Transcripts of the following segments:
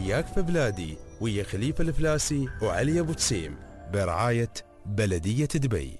حياك في بلادي ويا خليفة الفلاسي وعلي أبو تسيم برعاية بلدية دبي.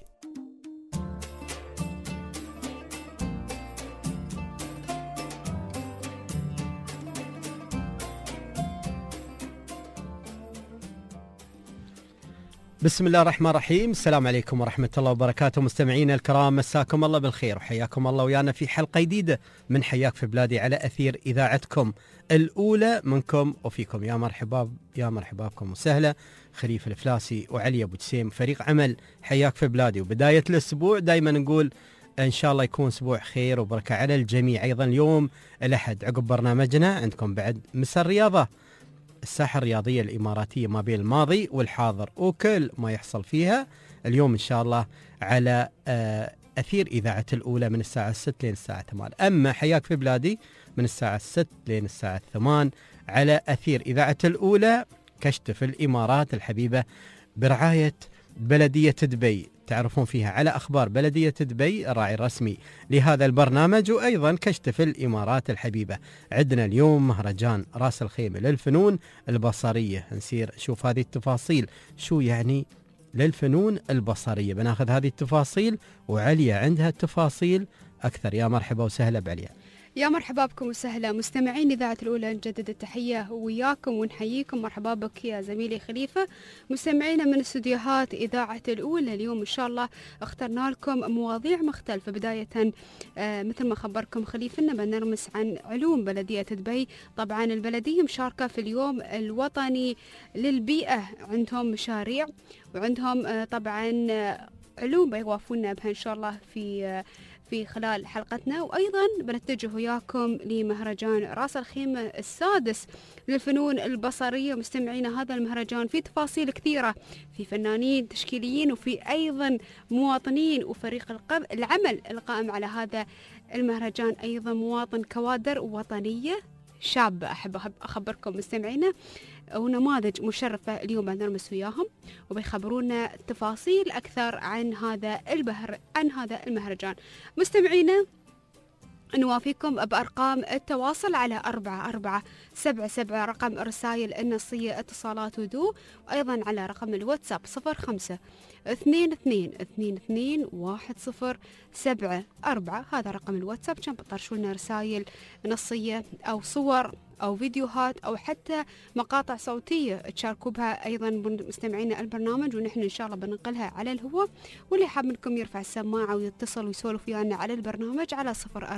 بسم الله الرحمن الرحيم. السلام عليكم ورحمة الله وبركاته. مستمعينا الكرام، مساكم الله بالخير وحياكم الله ويانا في حلقة جديدة من حياك في بلادي على أثير إذاعتكم الأولى منكم وفيكم. يا مرحبا بكم وسهلا. خليفة الفلاسي وعلي أبو تسيم، فريق عمل حياك في بلادي. وبداية الأسبوع دايما نقول إن شاء الله يكون أسبوع خير وبركة على الجميع. أيضا اليوم الأحد عقب برنامجنا عندكم بعد مساء الرياضة، الساحة الرياضية الإماراتية ما بين الماضي والحاضر وكل ما يحصل فيها اليوم إن شاء الله على أثير إذاعة الأولى من الساعة 6 لين الساعة 8. أما حياك في بلادي من الساعة 6 لين الساعة 8 على أثير إذاعة الأولى، كشف الإمارات الحبيبة برعاية بلدية دبي. تعرفون فيها على أخبار بلدية دبي الراعي الرسمي لهذا البرنامج، وأيضا كشف الإمارات الحبيبة. عندنا اليوم مهرجان راس الخيمة للفنون البصرية. نسير نشوف هذه التفاصيل، شو يعني للفنون البصرية. بناخذ هذه التفاصيل وعليا عندها التفاصيل أكثر. يا مرحبا وسهلا بعليا. يا مرحبا بكم وسهلا مستمعين إذاعة الأولى، نجدد التحية وياكم ونحييكم. مرحبا بك يا زميلي خليفة. مستمعينا من استديوهات إذاعة الأولى، اليوم إن شاء الله اخترنا لكم مواضيع مختلفة. بداية مثل ما خبركم خليفنا بنرمس عن علوم بلدية دبي. طبعا البلدية مشاركة في اليوم الوطني للبيئة، عندهم مشاريع وعندهم طبعا علوم بيوافونا بها إن شاء الله في خلال حلقتنا. وأيضا بنتجه وياكم لمهرجان راس الخيمة السادس للفنون البصرية. مستمعينا هذا المهرجان فيه تفاصيل كثيرة، في فنانين تشكيليين وفي أيضا مواطنين وفريق العمل القائم على هذا المهرجان، أيضا مواطن كوادر وطنية شابة. أحب أخبركم مستمعينا ونماذج مشرفة اليوم بنرمس وياهم وبيخبرونا تفاصيل أكثر عن هذا المهرجان. مستمعينا نوافيكم بأرقام التواصل على 4477 رقم الرسائل النصية اتصالات ودو، وأيضا على رقم الواتساب 05-2222-1074. هذا رقم الواتساب، كان بتطرشوا لنا رسائل نصية أو صور أو فيديوهات أو حتى مقاطع صوتية تشاركوا بها أيضا مستمعين البرنامج، ونحن إن شاء الله بننقلها على الهواء. واللي حاب منكم يرفع السماعة ويتصل ويسولف ويانا على البرنامج على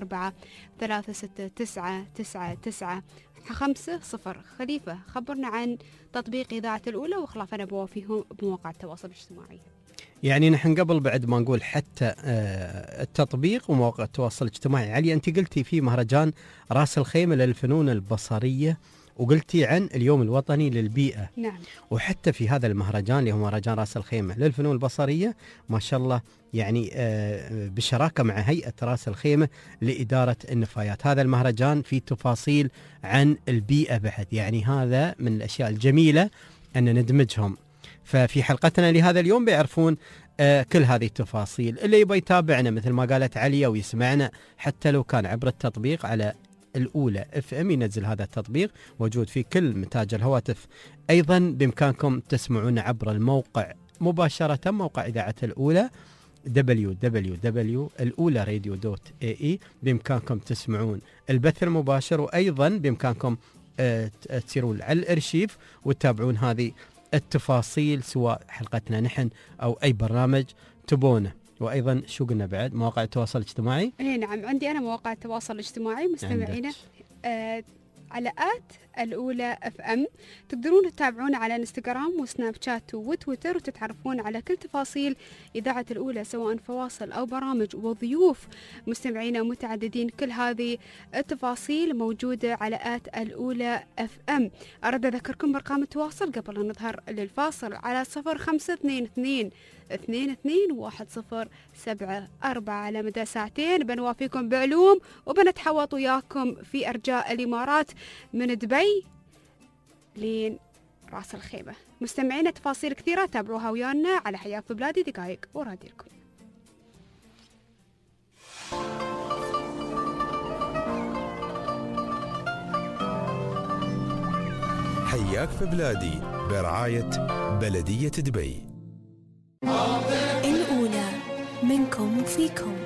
04-369995. خليفة، خبرنا عن تطبيق إذاعة الأولى وخلافنا بوافيهم بمواقع التواصل الاجتماعي. يعني نحن قبل بعد ما نقول حتى التطبيق ومواقع التواصل الاجتماعي، علي أنت قلتي في مهرجان راس الخيمة للفنون البصرية وقلتي عن اليوم الوطني للبيئة. نعم. وحتى في هذا المهرجان اللي هو مهرجان راس الخيمة للفنون البصرية ما شاء الله يعني بشراكة مع هيئة راس الخيمة لإدارة النفايات. هذا المهرجان فيه تفاصيل عن البيئة بعد، يعني هذا من الأشياء الجميلة أن ندمجهم. ففي حلقتنا لهذا اليوم بيعرفون كل هذه التفاصيل. اللي يبغى يتابعنا مثل ما قالت عليا ويسمعنا حتى لو كان عبر التطبيق على الأولى FM، ينزل هذا التطبيق موجود في كل متاجر الهواتف. أيضا بإمكانكم تسمعونا عبر الموقع مباشرة، موقع إذاعة الأولى www.الأولى-radio.ae. بإمكانكم تسمعون البث المباشر، وأيضا بإمكانكم تسيرون على الأرشيف وتتابعون هذه التفاصيل سواء حلقتنا نحن أو أي برنامج تبونه. وأيضا شو قلنا بعد مواقع التواصل الاجتماعي؟ نعم، عندي أنا مواقع التواصل الاجتماعي مستمعينا على الأولى FM. تقدرون تتابعونا على انستغرام وسناب شات وتويتر، وتتعرفون على كل تفاصيل إذاعة الأولى سواء فواصل أو برامج وضيوف مستمعينا متعددين. كل هذه التفاصيل موجودة على الأولى FM. أرد أذكركم بأرقام التواصل قبل أن نظهر للفاصل على 0522-22-1074. على مدى ساعتين بنوافيكم بعلوم وبنتحوط وياكم في أرجاء الإمارات من دبي لين راس الخيمة. مستمعين تفاصيل كثيرة تابعوها ويانا على حياك في بلادي دقائق وراديلكم. حياك في بلادي برعاية بلدية دبي. الأولى منكم وفيكم.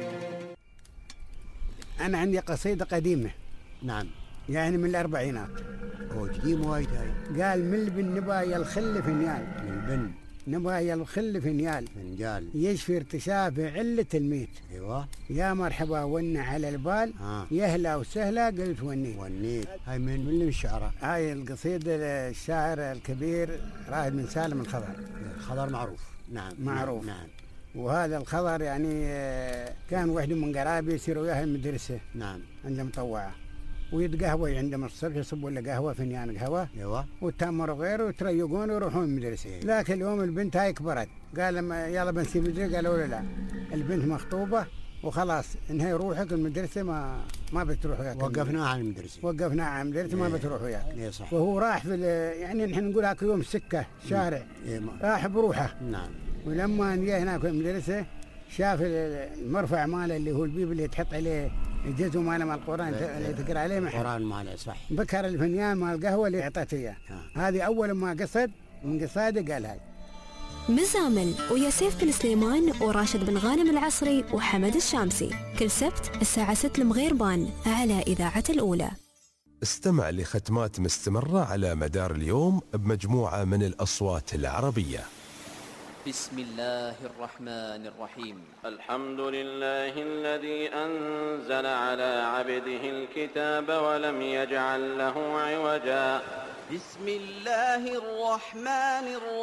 أنا عندي قصيدة قديمة. نعم. يعني من الأربعينات. هو قديم وايد هاي. قال من البن نبايا الخل فنيال. من البن نبايا الخل فنيال. فنجال. يشفي ارتشاف علة الميت. ايوه. يا مرحبا ون على البال. يهلا وسهلا قلت ونيت. هاي من اللي الشعراء. هاي القصيدة الشاعر الكبير رائد بن سالم الخضر. الخضر معروف. نعم معروف. نعم. وهذا الخضر يعني كان واحد من قرابي يصير وياه المدرسة. نعم. عنده مطوعة ويتقهوى عندهم الصبح، يصبوا له قهوة فنيان قهوة. ايوه. والتمر وغيره ويتريقون ويروحون المدرسة. لكن اليوم البنت هاي كبرت، قال لما يلا بنسيب المدرسة، قالوا لا البنت مخطوبة وخلاص انهي روحك المدرسة ما بتروح وياك. وقفناها عن المدرسة. وقفناها عن المدرسة ما بتروح وياك. ايه صح. وهو راح في يعني نحن نقول هاك يوم سكة شارع. راح بروحه. نعم. ولما جاء هناك في المدرسة شاف المرفع ماله اللي هو البيب اللي تحط عليه الجزء ماله مال القرآن اللي تقرأ عليه القرآن ماله صح. بكر الفنيان مال القهوة اللي أعطته إياه. هذه أول ما قصد من قصاده قال هاي. مزامل ويا سيف بن سليمان وراشد بن غانم العصري وحمد الشامسي كل سبت الساعة 6 المغيربان على إذاعة الأولى. استمع لختمات مستمرة على مدار اليوم بمجموعة من الأصوات العربية. بسم الله الرحمن الرحيم. الحمد لله الذي أنزل على عبده الكتاب ولم يجعل له عوجا. بسم الله الرحمن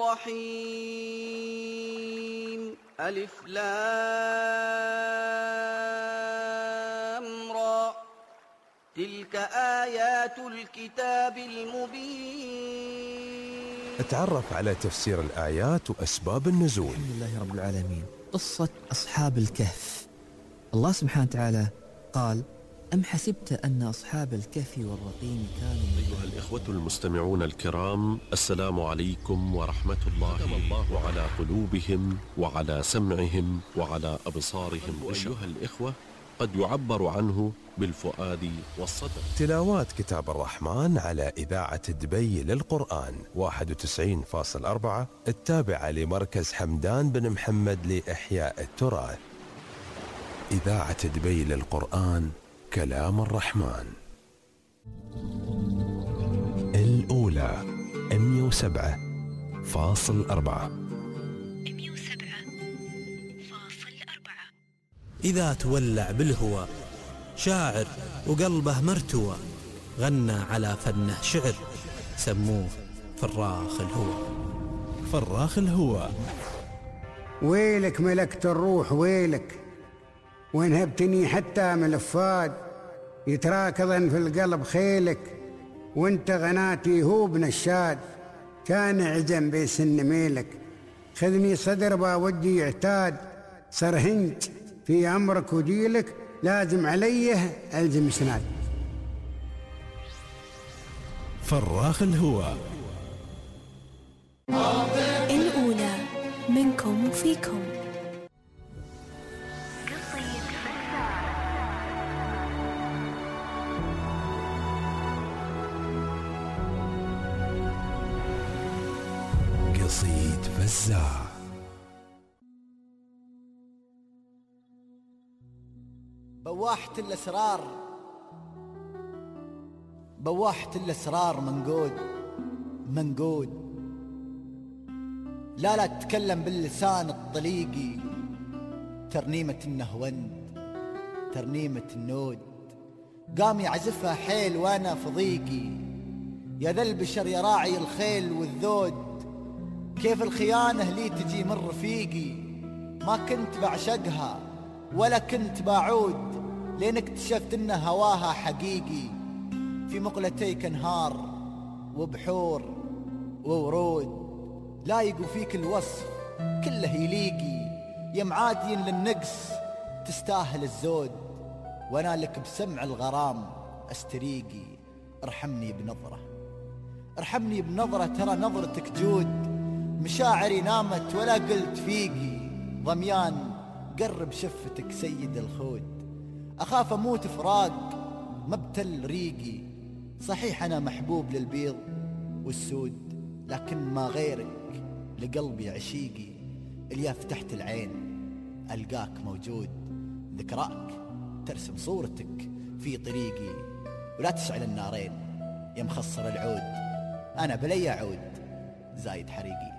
الرحيم. ألف لام را. تلك آيات الكتاب المبين. اتعرف على تفسير الآيات وأسباب النزول. الحمد لله رب العالمين. قصة أصحاب الكهف. الله سبحانه وتعالى قال: أم حسبت أن أصحاب الكهف والرقيم كانوا. أيها الإخوة المستمعون الكرام، السلام عليكم ورحمة الله. ختم الله على قلوبهم وعلى سمعهم وعلى أبصارهم. أيها الإخوة، قد يعبر عنه بالفؤاد والصدر. تلاوات كتاب الرحمن على إذاعة دبي للقرآن 91.4 التابعة لمركز حمدان بن محمد لإحياء التراث. إذاعة دبي للقرآن، كلام الرحمن. الأولى 107.4. إذا تولع بالهوى شاعر وقلبه مرتوى، غنى على فنه شعر سموه فراخ الهوى. فراخ الهوى. ويلك ملكت الروح ويلك، وانهبتني حتى من الفاد، يتراكضن في القلب خيلك، وانت غناتي هو بنشاد، كان عجم بسن ميلك، خذني صدر باودي يعتاد، سرهنج في أمرك وديلك، لازم عليه ألزم سناد. فراخ الهوى. الأولى منكم وفيكم. قصيد فزاع. بواحة الأسرار، بواحة الأسرار منقود، لا تتكلم باللسان الطليقي، ترنيمة النهوند ترنيمة النود، قام يعزفها حيل وانا في ضيقي، يا ذا البشر يا راعي الخيل والذود، كيف الخيانة لي تجي من رفيقي، ما كنت بعشقها ولا كنت بعود، لين اكتشفت ان هواها حقيقي، في مقلتيك انهار وبحور وورود، لايقوا فيك الوصف كله يليقي، يا معادين للنقص تستاهل الزود، وانا لك بسمع الغرام استريقي، ارحمني بنظرة ارحمني بنظرة، ترى نظرتك جود، مشاعري نامت ولا قلت فيقي، ضميان قرب شفتك سيد الخود، أخاف أموت فراق مبتل ريقي، صحيح أنا محبوب للبيض والسود، لكن ما غيرك لقلبي عشيقي. اللي فتحت العين ألقاك موجود، ذكراك ترسم صورتك في طريقي. ولا تشعل النارين يا مخصر العود، أنا بلي أعود زايد حريقي.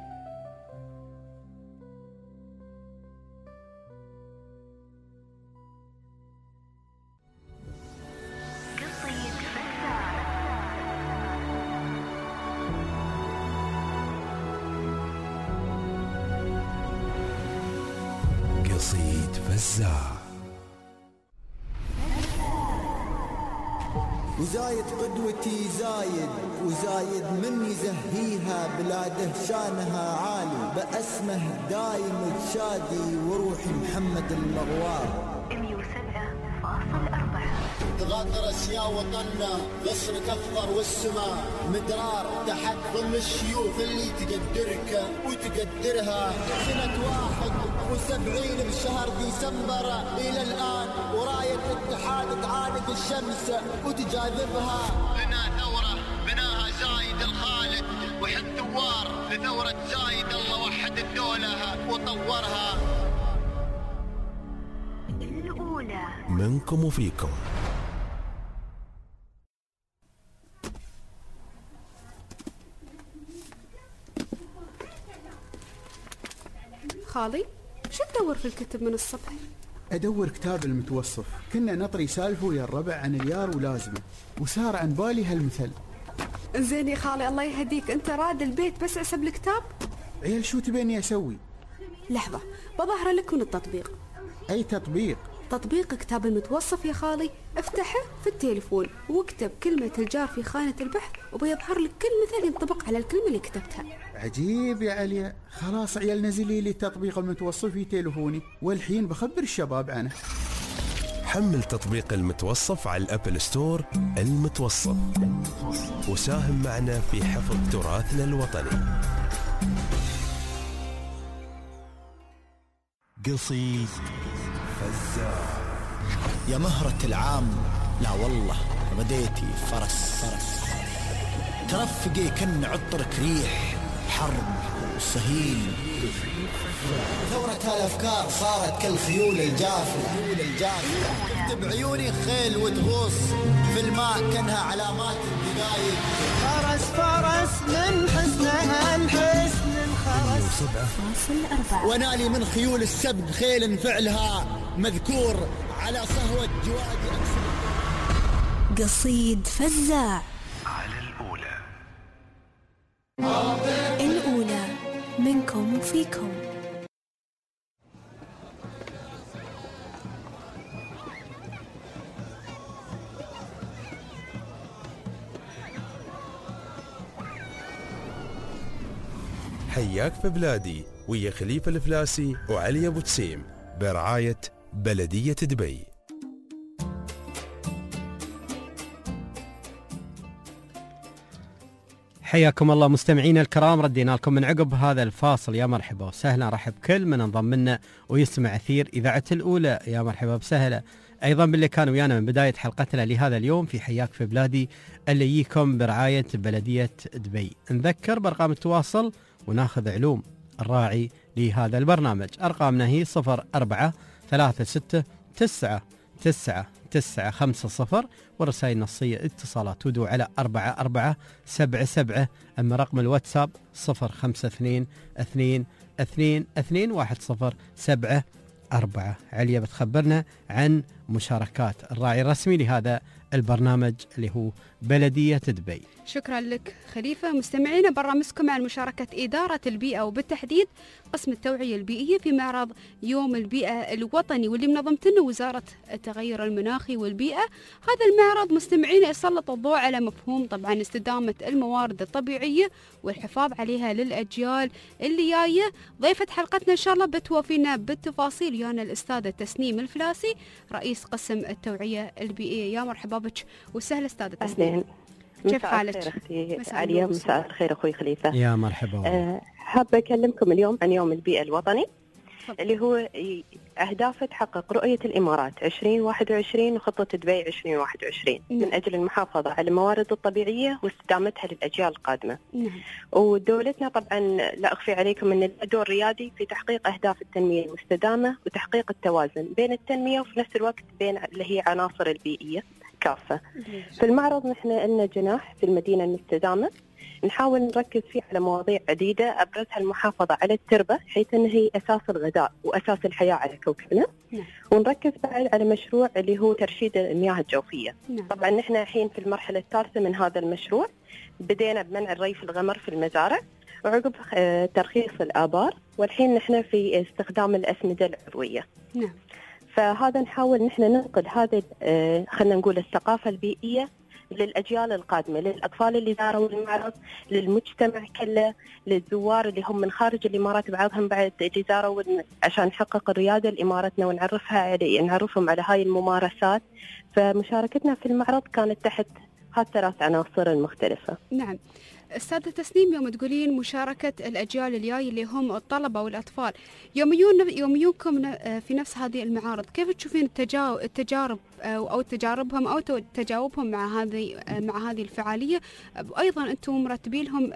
قصيد فزاع. وزايد قدوتي زايد، وزايد من يزهيها بلاده شانها عالي، بأسمه دايم تشادي وروحي محمد المغوار. 107.4 تغادر اسيا وطننا، غصن كفر والسماء مدرار تحت ظل الشيوخ اللي تقدرك وتقدرها. سنة 71 بشهر ديسمبر إلى الآن، وراية الاتحاد تعانق الشمس وتجاذبها. بنا ثورة بناها زايد الخالد وحد ثوار لثورة زايد، الله وحد الدولة وطورها. الأولى منكم وفيكم. خالي، شو تدور في الكتب من الصبح؟ أدور كتاب المتوصف. كنا نطري سالفه ويا الربع عن اليار ولازمه، وصار عن بالي هالمثل. زين يا خالي الله يهديك، انت راد البيت بس اسب الكتاب؟ عيال شو تبيني أسوي؟ لحظة بظهر لك من التطبيق. أي تطبيق؟ تطبيق كتاب المتوصف يا خالي. افتحه في التليفون واكتب كلمة الجار في خانة البحث وبيظهر لك كل مثال ينطبق على الكلمة اللي كتبتها. عجيب يا عليا. خلاص عيال نزلي لي تطبيق المتوصف في تليفوني، والحين بخبر الشباب عنه. حمل تطبيق المتوصف على الأبل ستور. المتوصف، وساهم معنا في حفظ تراثنا الوطني. قصيد فزاع. يا مهرة العام، لا والله غديتي فرس. ترفقي كن عطرك ريح حرب وصهيل. ثورة هالأفكار صارت كالخيول الجافة. شفت بعيوني خيل وتغوص في الماء كانها علامات الدقايق. فرس من حسنها الحسن انخرس. 7.4 ونالي من خيول السبق خيل فعلها مذكور على صهوة جوادي أكسر. قصيد فزاع. على الأولى. الأولى منكم وفيكم. حياك في بلادي ويا خليفة الفلاسي وعلي أبو تسيم برعاية بلدية دبي. حياكم الله مستمعينا الكرام، ردينا لكم من عقب هذا الفاصل. يا مرحبا وسهلا، رحب كل من انضم لنا ويسمع أثير إذاعة الأولى. يا مرحبا بسهلا أيضا باللي كانوا ويانا من بداية حلقتنا لهذا اليوم في حياك في بلادي اللي يجيكم برعاية بلدية دبي. نذكر بأرقام التواصل وناخذ علوم الراعي لهذا البرنامج. أرقامنا هي 0436999950، ورسائل نصية اتصالات ودو على 4477. أما رقم الواتساب 0552221074. عليا بتخبرنا عن مشاركات الراعي الرسمي لهذا البرنامج اللي هو بلدية دبي. شكرا لك خليفة. مستمعينا برنامجكم عن مشاركة إدارة البيئة وبالتحديد قسم التوعية البيئية في معرض يوم البيئة الوطني واللي منظمت له وزارة التغير المناخي والبيئة. هذا المعرض مستمعينا يسلط الضوء على مفهوم طبعا استدامة الموارد الطبيعية والحفاظ عليها للأجيال اللي جاية. ضيفة حلقتنا إن شاء الله بتوافينا بالتفاصيل يانا الأستاذة تسنيم الفلاسي رئيس قسم التوعية البيئية. يا مرحبا بك وسهلا أستاذة تسنيم. أهلين. كيف حالك؟ أختي عليا. مساء الخير أخوي خليفة. يا مرحبا. حابة أكلمكم اليوم عن يوم البيئة الوطني. اللي هو أهدافه تحقق رؤية الإمارات 2021 وخطة دبي 2021 من أجل المحافظة على الموارد الطبيعية واستدامتها للأجيال القادمة. ودولتنا طبعا لا أخفي عليكم أن لها دور ريادي في تحقيق أهداف التنمية المستدامة وتحقيق التوازن بين التنمية وفي نفس الوقت بين اللي هي عناصر البيئية كافة. في المعرض نحن لنا جناح في المدينة المستدامة نحاول نركز فيه على مواضيع عديدة أبرزها المحافظة على التربة حيث أنها هي أساس الغذاء وأساس الحياة على كوكبنا. ونركز بعد على مشروع اللي هو ترشيد المياه الجوفية. طبعا نحن الحين في المرحلة الثالثة من هذا المشروع، بدينا بمنع الري في الغمر في المزارع وعقب ترخيص الآبار، والحين نحن في استخدام الأسمدة العضوية. فهذا نحاول نحن ننقل هذه خلينا نقول الثقافة البيئية للأجيال القادمة، للأطفال اللي زاروا المعرض، للمجتمع كله، للزوار اللي هم من خارج الإمارات بعضهم بعد اللي زاروا عشان نحقق الريادة لإمارتنا ونعرفهم على هاي الممارسات. فمشاركتنا في المعرض كانت تحت هالثلاث عناصر المختلفة. نعم. أستاذة تسنيم، يوم تقولين مشاركة الأجيال الجاي اللي هم الطلبة والأطفال، يوم يجونكم في نفس هذه المعارض، كيف تشوفين التجارب أو تجاربهم أو تجاوبهم مع هذه الفعالية؟ وأيضا أنتم مرتبين لهم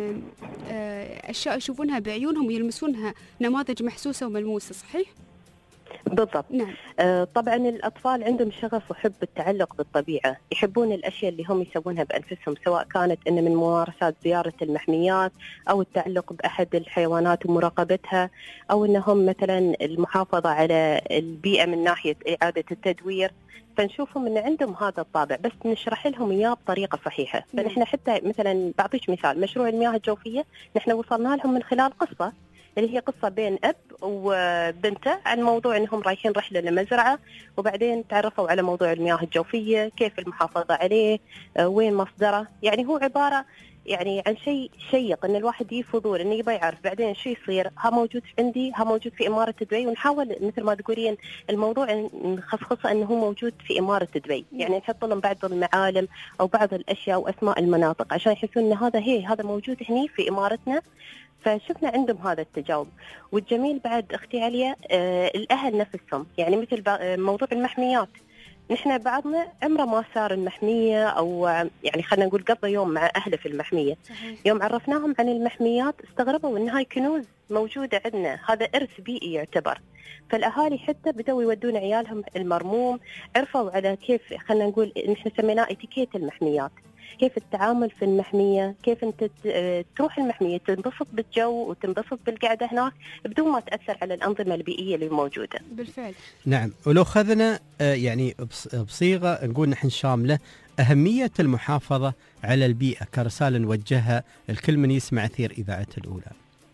أشياء يشوفونها بعيونهم ويلمسونها، نماذج محسوسة وملموسة، صحيح؟ بالضبط. نعم. طبعا الأطفال عندهم شغف وحب التعلق بالطبيعة، يحبون الأشياء اللي هم يسوونها بأنفسهم، سواء كانت إن من ممارسات زيارة المحميات أو التعلق بأحد الحيوانات ومراقبتها، أو إنهم مثلا المحافظة على البيئة من ناحية إعادة التدوير. فنشوفهم إن عندهم هذا الطابع، بس نشرح لهم إياه بطريقة صحيحة. فنحن حتى مثلا بعطيك مثال، مشروع المياه الجوفية نحن وصلنا لهم من خلال قصة اللي هي قصة بين أب وبنته عن موضوع أنهم رايحين رحلة لمزرعة، وبعدين تعرفوا على موضوع المياه الجوفية، كيف المحافظة عليه، وين مصدره. يعني هو عبارة يعني عن شيء شيق أن الواحد يفضول أنه يبغى يعرف بعدين شو يصير. ها موجود عندي، ها موجود في إمارة دبي، ونحاول مثل ما تقولين الموضوع نخصصه أنه هو موجود في إمارة دبي. يعني نحط لهم بعض المعالم أو بعض الأشياء وأسماء المناطق عشان يحسون أن هذا موجود هني في إمارتنا. فشفنا عندهم هذا التجاوب. والجميل بعد أختي عليا الأهل نفسهم، يعني مثل موضوع المحميات، نحن بعضنا عمره ما صار المحمية أو يعني خلينا نقول قضى يوم مع أهله في المحمية. صحيح. يوم عرفناهم عن المحميات استغربوا إن هاي كنوز موجودة عندنا، هذا إرث بيئي يعتبر. فالأهالي حتى بدأوا يودون عيالهم المرموم، عرفوا على كيف خلينا نقول نحن سميناه اتيكيت المحميات، كيف التعامل في المحمية، كيف أنت تروح المحمية تنبسط بالجو وتنبسط بالقعدة هناك بدون ما تأثر على الأنظمة البيئية اللي موجودة. بالفعل. نعم. ولو خذنا يعني بصيغة نقول نحن شاملة أهمية المحافظة على البيئة كرسالة نوجهها الكل من يسمع أثير إذاعة الأولى.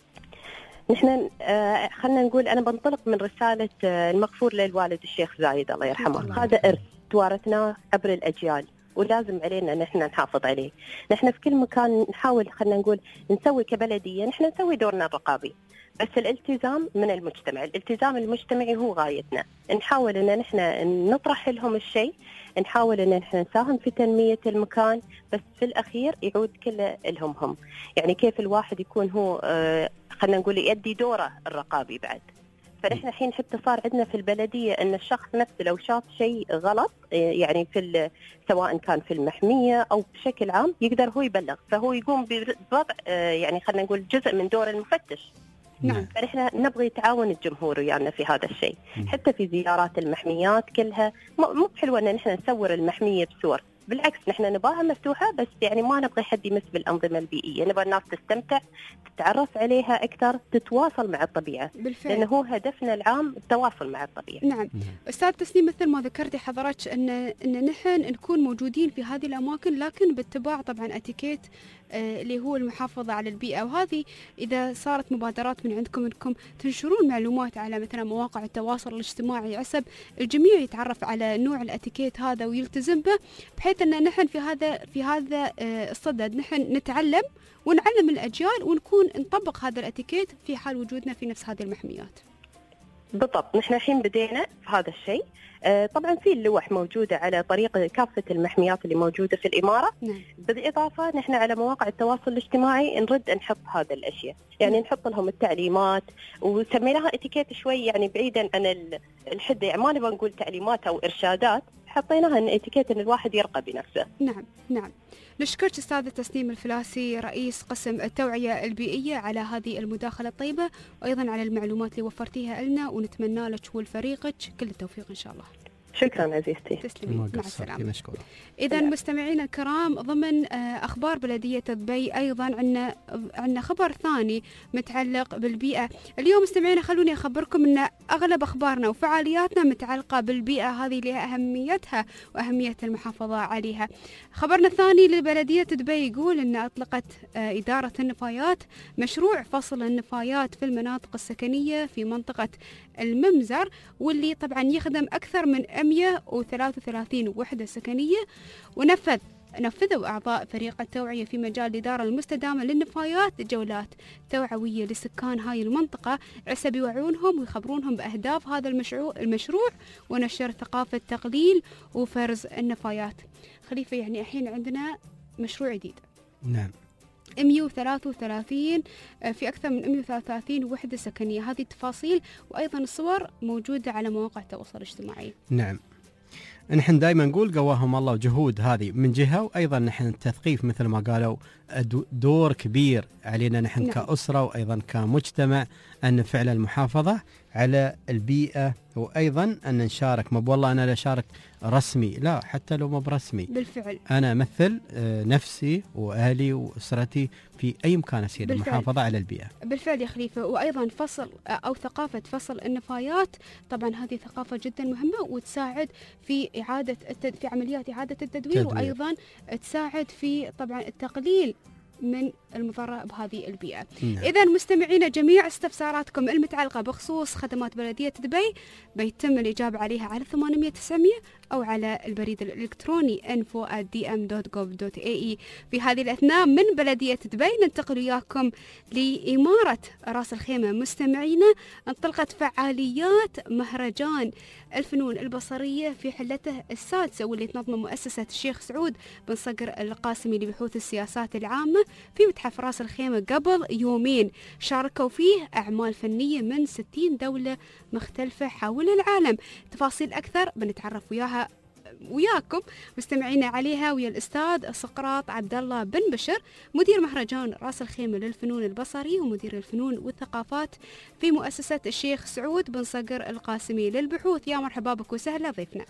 نحن خلنا نقول أنا بنطلق من رسالة المغفور للوالد الشيخ زايد الله يرحمه. هذا إرث توارثناه عبر الأجيال ولازم علينا نحن نحافظ عليه. نحن في كل مكان نحاول خلنا نقول نسوي كبلدية، نحن نسوي دورنا الرقابي، بس الالتزام من المجتمع، الالتزام المجتمعي هو غايتنا. نحاول ان نحن نطرح لهم الشيء، نحاول ان نحن نساهم في تنمية المكان، بس في الأخير يعود كله لهم هم. يعني كيف الواحد يكون هو خلنا نقول يؤدي دوره الرقابي بعد. فنحن الحين حتى صار عندنا في البلدية أن الشخص نفسه لو شاف شيء غلط يعني في سواء كان في المحمية أو بشكل عام يقدر هو يبلغ، فهو يقوم بوضع يعني خلينا نقول جزء من دور المفتش. نعم. فنحن نبغي تعاون الجمهور ويانا في هذا الشيء. حتى في زيارات المحميات كلها مو حلوة أن نحن نصور المحمية بصور، بالعكس نحن نبغاها مفتوحة، بس يعني ما نبغي حد يمس بالأنظمة البيئية، نبغى الناس تستمتع، تتعرف عليها أكثر، تتواصل مع الطبيعة. بالفعل. لأنه هو هدفنا العام التواصل مع الطبيعة. نعم. أستاذ تسنيم، مثل ما ذكرتي حضرتك أن نحن نكون موجودين في هذه الأماكن لكن باتباع طبعا اتيكيت اللي هو المحافظة على البيئة. وهذه إذا صارت مبادرات من عندكم أنكم تنشرون معلومات على مثلا مواقع التواصل الاجتماعي عسب الجميع يتعرف على نوع الاتيكيت هذا ويلتزم به، بحيث أن نحن في هذا الصدد نحن نتعلم ونعلم الأجيال ونكون نطبق هذا الاتيكيت في حال وجودنا في نفس هذه المحميات. بالضبط. نحن الحين بدينا في هذا الشيء. طبعا في اللوح موجودة على طريق كافة المحميات اللي موجودة في الإمارة. بالإضافة نحن على مواقع التواصل الاجتماعي نرد نحط هذا الأشياء، يعني نحط لهم التعليمات وسميناها اتيكيت شوي، يعني بعيدا عن الحدة، يعني ما نبغى نقول تعليمات أو إرشادات، حطيناها ان اتيكيت ان الواحد يرقى بنفسه. نعم. نشكرك أستاذة تسنيم الفلاسي رئيس قسم التوعية البيئية على هذه المداخلة الطيبة، وأيضا على المعلومات اللي وفرتيها لنا، ونتمنى لك ولفريقك كل التوفيق إن شاء الله. شكرا عزيزتي. تسلمي. مع السلامة. إذا مستمعينا الكرام، ضمن أخبار بلدية دبي أيضا عندنا خبر ثاني متعلق بالبيئة. اليوم مستمعينا خلوني أخبركم أن أغلب أخبارنا وفعالياتنا متعلقة بالبيئة، هذه لها أهميتها وأهمية المحافظة عليها. خبرنا الثاني لبلدية دبي يقول أن أطلقت إدارة النفايات مشروع فصل النفايات في المناطق السكنية في منطقة الممزر، واللي طبعا يخدم أكثر من 133 وحدة سكنية. نفذوا أعضاء فريق التوعية في مجال الإدارة المستدامة للنفايات جولات توعوية لسكان هاي المنطقة، عسى بيوعونهم ويخبرونهم بأهداف هذا المشروع ونشر ثقافة تقليل وفرز النفايات. خليفة، يعني الحين عندنا مشروع جديد. نعم. 133 في أكثر من 133 وحدة سكنية. هذه التفاصيل وأيضا الصور موجودة على مواقع التواصل الاجتماعي. نعم. نحن دائما نقول قواهم الله وجهود هذه من جهة، وأيضا نحن التثقيف مثل ما قالوا دور كبير علينا نحن كأسرة وأيضا كمجتمع أن فعل المحافظة على البيئة، وأيضا أن نشارك. ما والله أنا لا شارك رسمي، لا، حتى لو ما برسمي، بالفعل أنا أمثل نفسي وأهلي وأسرتي في أي مكان أسير المحافظة على البيئة. بالفعل يا خليفة. وأيضا فصل أو ثقافة فصل النفايات، طبعا هذه ثقافة جدا مهمة وتساعد في في عمليات إعادة التدوير، وأيضا تساعد في طبعا التقليل من المضرة بهذه البيئة. إذا مستمعينا، جميع استفساراتكم المتعلقة بخصوص خدمات بلدية دبي بيتم الإجابة عليها على 800-900 أو على البريد الإلكتروني info@dm.gov.ae. في هذه الأثناء من بلدية دبي ننتقل وياكم لإمارة راس الخيمة. مستمعينا، انطلقت فعاليات مهرجان الفنون البصرية في حلته السادسة، واللي تنظم مؤسسة الشيخ سعود بن صقر القاسمي لبحوث السياسات العامة في متحف راس الخيمة قبل يومين. شاركوا فيه أعمال فنية من 60 دولة مختلفة حول العالم. تفاصيل أكثر بنتعرف وياكم مستمعينا عليها ويا الأستاذ سقراط عبد الله بن بشر، مدير مهرجان راس الخيمة للفنون البصري ومدير الفنون والثقافات في مؤسسة الشيخ سعود بن صقر القاسمي للبحوث. يا مرحبا بك وسهلا ضيفنا.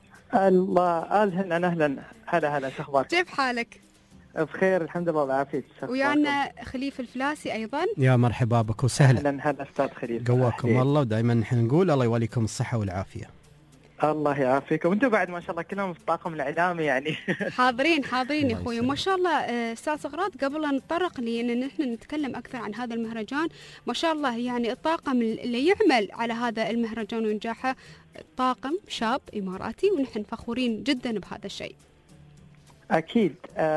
الله أهلا. هلا شو أخبارك؟ كيف حالك؟ بخير الحمد لله وعافية. ويانا خليفة الفلاسي أيضا. يا مرحبا بك وسهلا. هلا أستاذ خليفة. قواكم الله، ودائما نحن نقول الله يوليكم الصحة والعافية. الله يعافيكم. انتم بعد ما شاء الله كلهم في الطاقم الاعلامي يعني. حاضرين يا اخوي ما شاء الله. استاذ سقراط، قبل ان نتطرق لان نحن نتكلم اكثر عن هذا المهرجان، ما شاء الله يعني الطاقم اللي يعمل على هذا المهرجان ونجاحه طاقم شاب اماراتي، ونحن فخورين جدا بهذا الشيء. اكيد.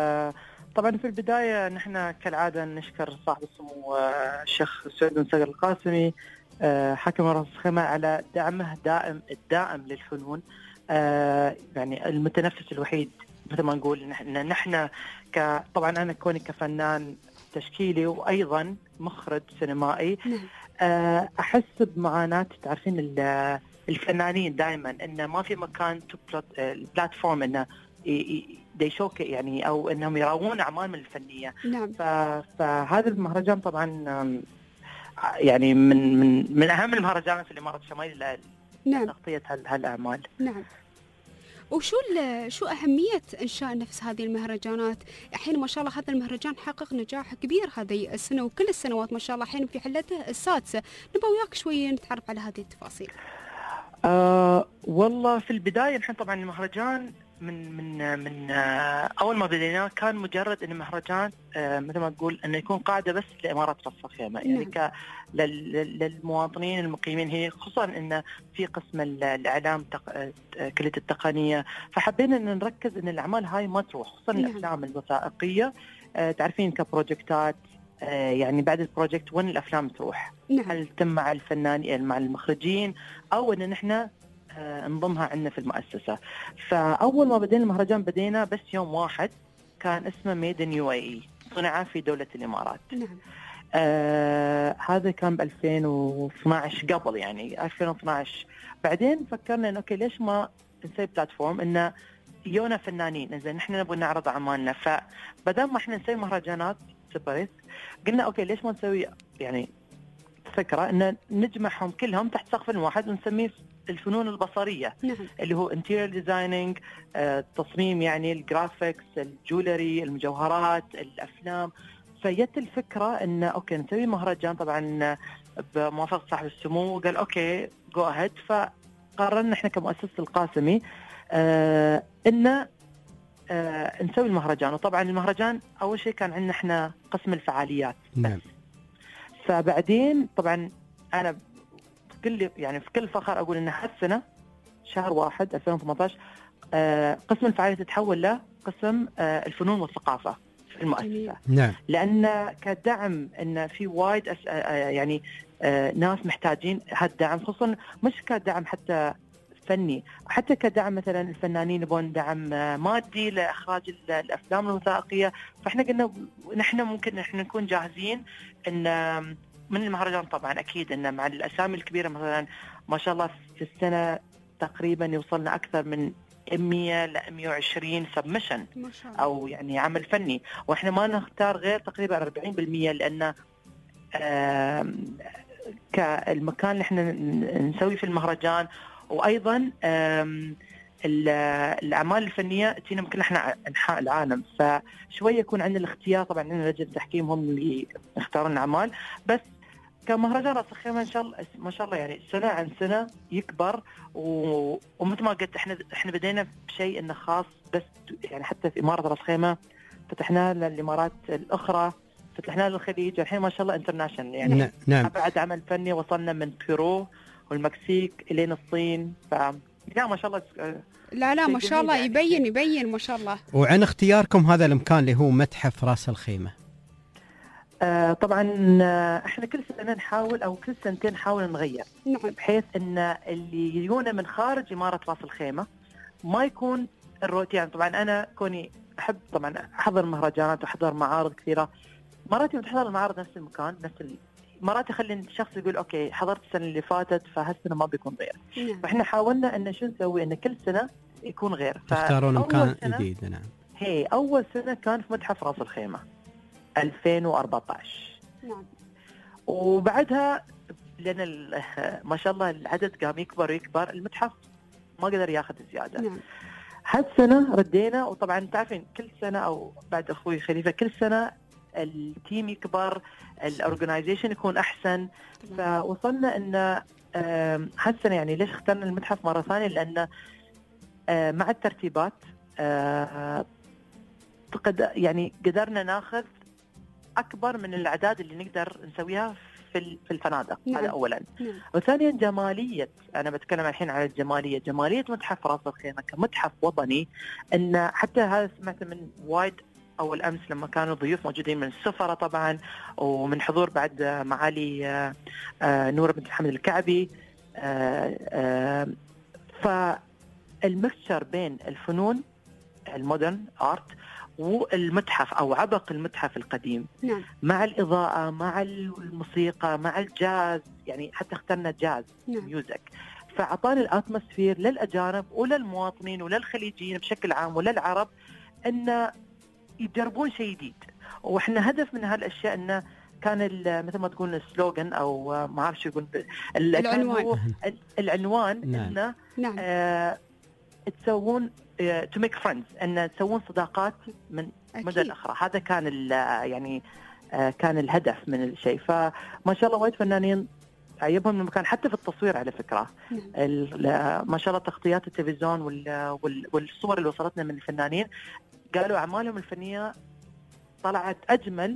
طبعا في البدايه نحن كالعاده نشكر صاحب السمو الشيخ سعود بن صقر القاسمي حاكم راس الخيمة على دعمه الدائم للفنون. يعني المتنفس الوحيد مثل ما نقول نحن طبعا أنا كوني كفنان تشكيلي وأيضا مخرج سينمائي، أحس بمعاناة تعرفين الفنانين دائما إنه ما في مكان البلاتفورم إنه ديشوك يعني أو إنهم يراون أعمالهم الفنية. فهذا المهرجان طبعا يعني من أهم المهرجانات في الإمارات الشمالية لتغطية هالأعمال. نعم. وشو أهمية إنشاء نفس هذه المهرجانات؟ الحين ما شاء الله هذا المهرجان حقق نجاح كبير هذه السنة وكل السنوات ما شاء الله، الحين في حلته السادسة. نبغى وياك شوية نتعرف على هذه التفاصيل. والله في البداية نحن طبعا المهرجان من أول ما بديناه كان مجرد إن مهرجان مثل ما تقول إنه يكون قاعدة بس لإمارة راس الخيمة، يعني للمواطنين المقيمين هنا، خصوصا إنه في قسم الإعلام كلية التقنية، فحبينا إن نركز إن الأعمال هاي ما تروح، خصوصا الأفلام الوثائقية تعرفين كبروجكتات يعني بعد البروجكت وين الافلام تروح. نعم. هل تم مع الفنانين مع المخرجين او ان نحن نضمها عندنا في المؤسسه. فاول ما بدينا المهرجان بدينا بس يوم واحد كان اسمه ميد ان UAE، صنع في دوله الامارات. نعم. هذا كان ب 2012 قبل يعني 2012. بعدين فكرنا انه اوكي ليش ما نسوي بلاتفورم انه يونا فنانين زين نحن نبغى نعرض اعمالنا، فبدل ما احنا نسوي مهرجانات سيبريت قلنا اوكي ليش ما نسوي يعني فكره ان نجمعهم كلهم تحت سقف واحد ونسميه الفنون البصريه. نعم. اللي هو انتيريور ديزايننج، تصميم يعني الجرافيكس، الجولري، المجوهرات، الافلام. فجت الفكره ان اوكي نسوي مهرجان طبعا بموافقه صاحب السمو، وقال اوكي جو اهيد. فقررنا احنا كمؤسسه القاسمي ان نسوي المهرجان. وطبعا المهرجان اول شيء كان عندنا احنا قسم الفعاليات. نعم. فبعدين طبعا انا في كل فخر اقول ان هالسنه شهر 1 2018 قسم الفعاليات تتحول لقسم الفنون والثقافه في المؤسسه. نعم. لان كدعم ان في وايد يعني ناس محتاجين هالدعم، خصوصا مش كدعم حتى فني، حتى كدعم مثلا الفنانين يبون دعم مادي لاخراج الافلام الوثائقيه. فاحنا قلنا نحن ممكن احنا نكون جاهزين ان من المهرجان. طبعا اكيد ان مع الاسامي الكبيره مثلا ما شاء الله في السنه تقريبا يوصلنا اكثر من 100 ل 120 سبمشن او يعني عمل فني، واحنا ما نختار غير تقريبا 40% لان كالمكان اللي احنا نسوي في المهرجان. وايضا الاعمال الفنيه تجينا من كل انحاء العالم، فشويه يكون عندنا الاختيار. طبعا عندنا لجنه تحكيم هم اللي يختارون الاعمال، بس كمهرجان راس الخيمه ان شاء الله ما شاء الله يعني سنه عن سنه يكبر. ومثل ما قلت احنا بدينا بشيء انه خاص بس يعني حتى في اماره راس الخيمه فتحنا للامارات الاخرى، فتحنا للخليج، الحين ما شاء الله انترناشونال يعني. نعم. بعد عمل فني وصلنا من بيرو والمكسيك الين الصين. لا ما شاء الله. لا ما شاء الله يبين ما شاء الله. وعن اختياركم هذا المكان اللي هو متحف راس الخيمه، طبعا احنا كل سنه نحاول او كل سنتين نحاول نغير. نعم. بحيث ان اللي يجونا من خارج اماره راس الخيمه ما يكون الروتين. يعني طبعا انا كوني احب طبعا احضر مهرجانات واحضر معارض كثيره، مرات يوم تحضر المعارض نفس المكان مرات يخلي الشخص يقول اوكي حضرت السنه اللي فاتت فهالسنه ما بيكون غير. نعم. فاحنا حاولنا ان شو نسوي ان كل سنه يكون غير. تختارون مكان جديد. نعم. هي اول سنه كان في متحف راس الخيمه 2014. نعم. وبعدها لان ما شاء الله العدد قام يكبر ويكبر، المتحف ما قدر ياخذ زياده. نعم. هالسنه ردينا. وطبعا تعرفين كل سنه او بعد اخوي خليفه كل سنه التيم يكبر، الاورجنايزيشن يكون احسن. فوصلنا ان هالسنه يعني ليش اخترنا المتحف مره ثانيه؟ لان مع الترتيبات يعني قدرنا ناخذ اكبر من الاعداد اللي نقدر نسويها في الفنادق. نعم. هذا اولا. نعم. وثانيا جماليه، انا بتكلم الحين عن جماليه متحف راس الخيمه كمتحف وطني. ان حتى هذا سمعت من وايد اول امس لما كانوا ضيوف موجودين من السفراء طبعا، ومن حضور بعد معالي نور بنت محمد الكعبي. فالمكسر بين الفنون المودرن ارت والمتحف او عبق المتحف القديم. نعم. مع الاضاءه مع الموسيقى مع الجاز، يعني حتى اخترنا جاز. نعم. ميوزك. فاعطاني الاتموسفير للاجانب وللمواطنين وللخليجيين بشكل عام وللعرب ان يجربون شيء جديد. واحنا هدف من هالاشياء انه كان مثل ما تقول السلوغن او ما اعرف شو يقول العنوان. نعم. انه نعم. تسوون to make friends، ان تسوون صداقات من مدن اخرى. هذا كان يعني كان الهدف من الشيء. فما شاء الله وايد فنانين عجبهم المكان حتى في التصوير على فكره. ما شاء الله تغطيات التلفزيون والصور اللي وصلتنا من الفنانين قالوا اعمالهم الفنيه طلعت اجمل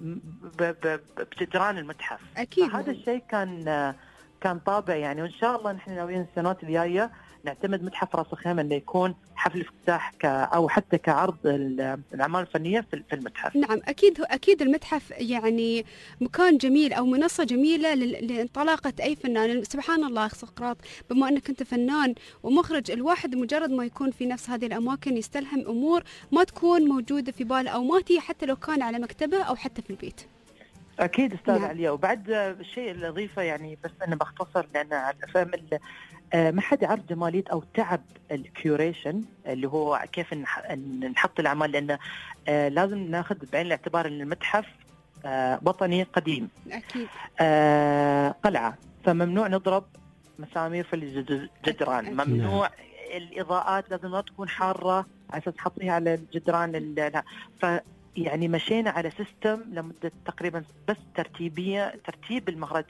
بجدران المتحف. اكيد. هذا الشيء كان طابع يعني. وان شاء الله نحن ناويين السنوات الجايه نعتمد متحف راس الخيمة أنه يكون حفل افتتاح أو حتى كعرض الأعمال الفنية في المتحف. نعم أكيد المتحف يعني مكان جميل أو منصة جميلة لانطلاقة أي فنان. سبحان الله سقراط، بما أنك أنت فنان ومخرج، الواحد مجرد ما يكون في نفس هذه الأماكن يستلهم أمور ما تكون موجودة في باله أو ما تي حتى لو كان على مكتبه أو حتى في البيت. أكيد أستاذ عليا. وبعد الشيء اللي أضيفه يعني بس أنا بختصر لأن فهم ما حد يعرف جمالية أو تعب الكيوريشن اللي هو كيف نحط الأعمال، لأن لازم ناخذ بعين الاعتبار أن المتحف وطني قديم أكيد قلعة، فممنوع نضرب مسامير في الجدران، ممنوع الإضاءات لازم لا تكون حارة على أساس تحطيها على الجدران. يعني مشينا على سيستم لمدة تقريبا بس ترتيب المخرج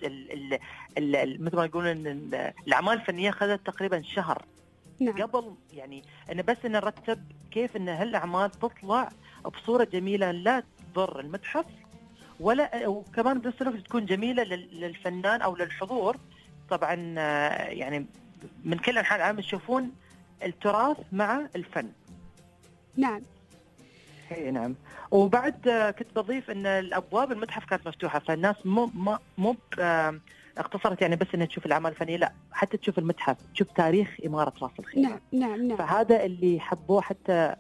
مثل ما يقولون الأعمال الفنية خذت تقريبا شهر. نعم. قبل يعني أن بس نرتب كيف أن هالأعمال تطلع بصورة جميلة لا تضر المتحف وكمان بنفس الوقت تكون جميلة للفنان أو للحضور. طبعا يعني من كل أنحاء العالم يشوفون التراث مع الفن. نعم. نعم. وبعد كنت بضيف ان الابواب المتحف كانت مفتوحه، فالناس مو اقتصرت يعني بس انها تشوف الاعمال الفنيه، لا حتى تشوف المتحف، تشوف تاريخ اماره راس الخيمه. نعم. فهذا اللي حبوه حتى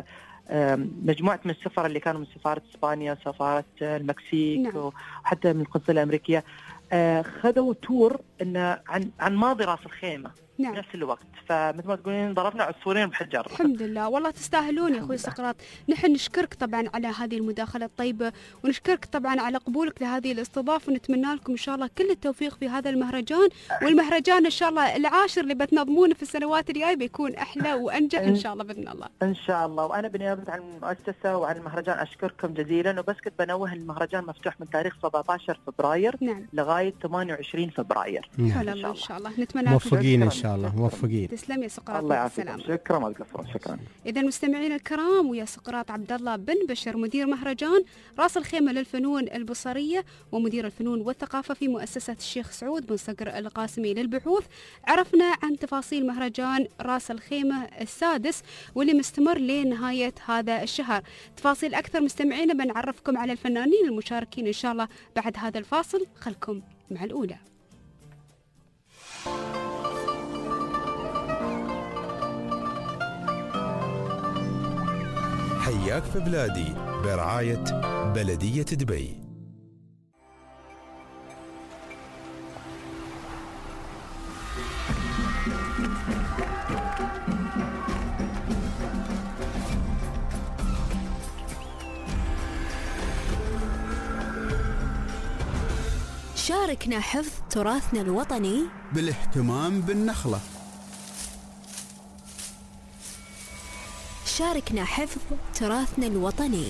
مجموعه من السفراء اللي كانوا من سفاره اسبانيا، سفاره المكسيك. نعم. وحتى من القنصليه الامريكيه خذوا تور انه عن ماضي راس الخيمه. نعم. بنفس الوقت، فمثل ما تقولين ضربنا عصفورين بحجر. الحمد لله، والله تستاهلون يا اخوي سقراط. نحن نشكرك طبعا على هذه المداخله الطيبه، ونشكرك طبعا على قبولك لهذه الاستضافه، ونتمنى لكم ان شاء الله كل التوفيق في هذا المهرجان، والمهرجان ان شاء الله العاشر اللي بتنظمونه في السنوات الجايه بيكون احلى وانجح ان شاء الله باذن الله. ان شاء الله. وانا بنيابه عن المؤسسه وعن المهرجان اشكركم جزيلا، وبس كنت بنوه المهرجان مفتوح من تاريخ 17 فبراير نعم. لغايه 28 فبراير. ان شاء الله نتمنى موفقين ان شاء الله، موفقين. تسلم يا سقراط. الله يعافيك. شكرا ما تقصرون. شكرا. إذا المستمعين الكرام، ويا سقراط عبد الله بن بشر مدير مهرجان راس الخيمة للفنون البصرية ومدير الفنون والثقافة في مؤسسة الشيخ سعود بن صقر القاسمي للبحوث، عرفنا عن تفاصيل مهرجان راس الخيمة السادس واللي مستمر لنهاية هذا الشهر. تفاصيل أكثر مستمعين بنعرفكم على الفنانين المشاركين إن شاء الله بعد هذا الفاصل. خلكم مع الأولى. حياك في بلادي برعاية بلدية دبي. شاركنا حفظ تراثنا الوطني بالاهتمام بالنخلة. شاركنا حفظ تراثنا الوطني.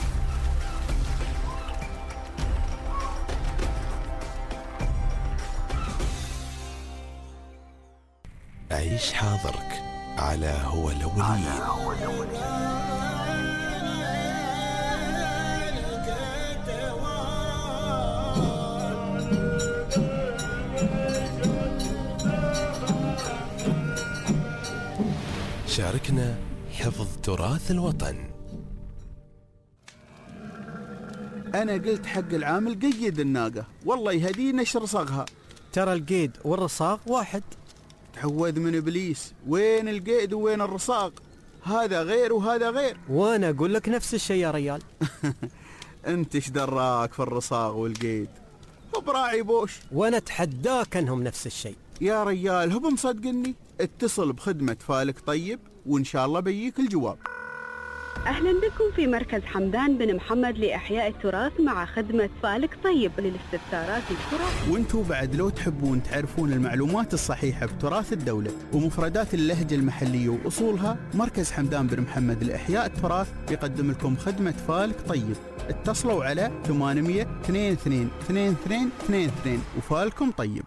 عيش حاضرك على هو الأولين. شاركنا حفظ تراث الوطن. أنا قلت حق العامل قيد الناقة، والله يهدينا ايش رصاقها. ترى القيد والرصاق واحد. تعوذ من إبليس، وين القيد وين الرصاق؟ هذا غير وهذا غير. وأنا أقول لك نفس الشيء يا ريال. أنت ايش دراك في الرصاق والقيد؟ هو براعي بوش. وأنا أتحداك أنهم نفس الشيء يا ريال. هو مصدقني؟ اتصل بخدمة فالك طيب وإن شاء الله بيجيك الجواب. أهلا بكم في مركز حمدان بن محمد لإحياء التراث مع خدمة فالك طيب للاستفسارات التراث. وانتوا بعد لو تحبون تعرفون المعلومات الصحيحة بتراث الدولة ومفردات اللهجة المحلية وأصولها، مركز حمدان بن محمد لإحياء التراث يقدم لكم خدمة فالك طيب. اتصلوا على 800 22 22 22 وفالكم طيب.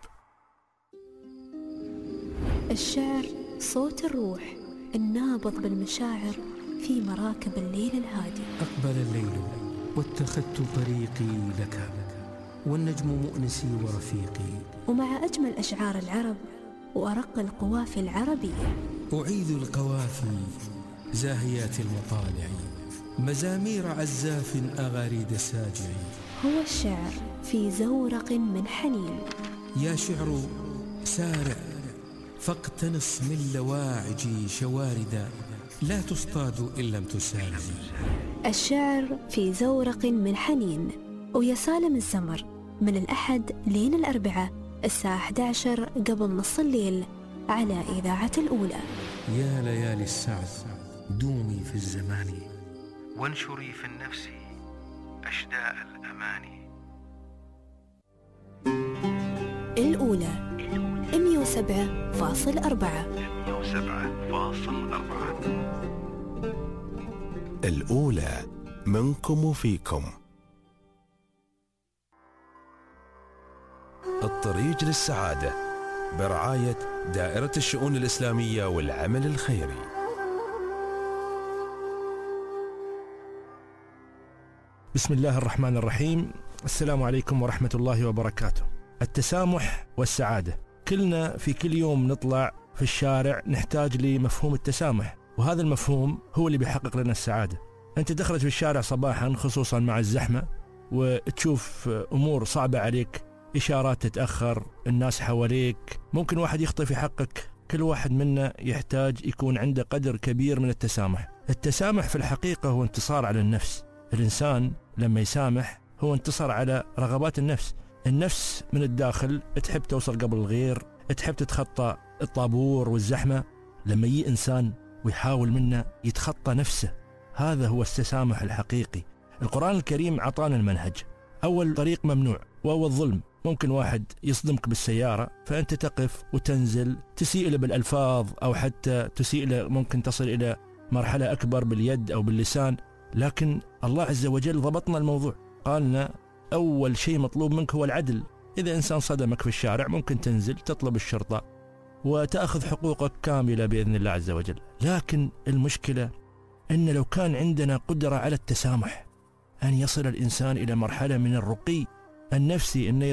الشعر صوت الروح النابض بالمشاعر في مراكب الليل الهادي. أقبل الليل واتخذت طريقي لك، والنجم مؤنسي ورفيقي. ومع أجمل أشعار العرب وأرق القوافي العربية. أعيد القوافي زاهيات المطالع، مزامير عزاف أغاريد الساجع. هو الشعر في زورق من حنين. يا شعر سارع فاقتنص من لواعجي شواردا، لا تصطاد إن لم تسارع. الشعر في زورق من حنين، ويا سالم الزمر، من الأحد لين الأربعاء الساعة 11 قبل نص الليل على إذاعة الأولى. يا ليالي السعد دومي في الزمان، وانشري في النفس أشداء الأماني. الأولى 107.4. الأولى منكم وفيكم. الطريق للسعادة برعاية دائرة الشؤون الإسلامية والعمل الخيري. بسم الله الرحمن الرحيم. السلام عليكم ورحمة الله وبركاته. التسامح والسعادة، كلنا في كل يوم نطلع في الشارع نحتاج لمفهوم التسامح، وهذا المفهوم هو اللي بيحقق لنا السعادة. أنت تخرج في الشارع صباحا خصوصا مع الزحمة وتشوف أمور صعبة عليك، إشارات تتأخر، الناس حواليك، ممكن واحد يخطئ في حقك. كل واحد منا يحتاج يكون عنده قدر كبير من التسامح. التسامح في الحقيقة هو انتصار على النفس. الإنسان لما يسامح هو انتصر على رغبات النفس. النفس من الداخل تحب توصل قبل الغير، تحب تتخطى الطابور والزحمة. لما يجي إنسان ويحاول منه يتخطى نفسه، هذا هو التسامح الحقيقي. القرآن الكريم عطانا المنهج. أول طريق ممنوع وهو الظلم. ممكن واحد يصدمك بالسيارة فأنت تقف وتنزل، تسيء له بالألفاظ أو حتى تسيء له، ممكن تصل إلى مرحلة أكبر باليد أو باللسان. لكن الله عز وجل ضبطنا الموضوع، قالنا أول شيء مطلوب منك هو العدل. إذا إنسان صدمك في الشارع ممكن تنزل تطلب الشرطة وتأخذ حقوقك كاملة بإذن الله عز وجل. لكن المشكلة أن لو كان عندنا قدرة على التسامح، أن يصل الإنسان إلى مرحلة من الرقي النفسي، أنه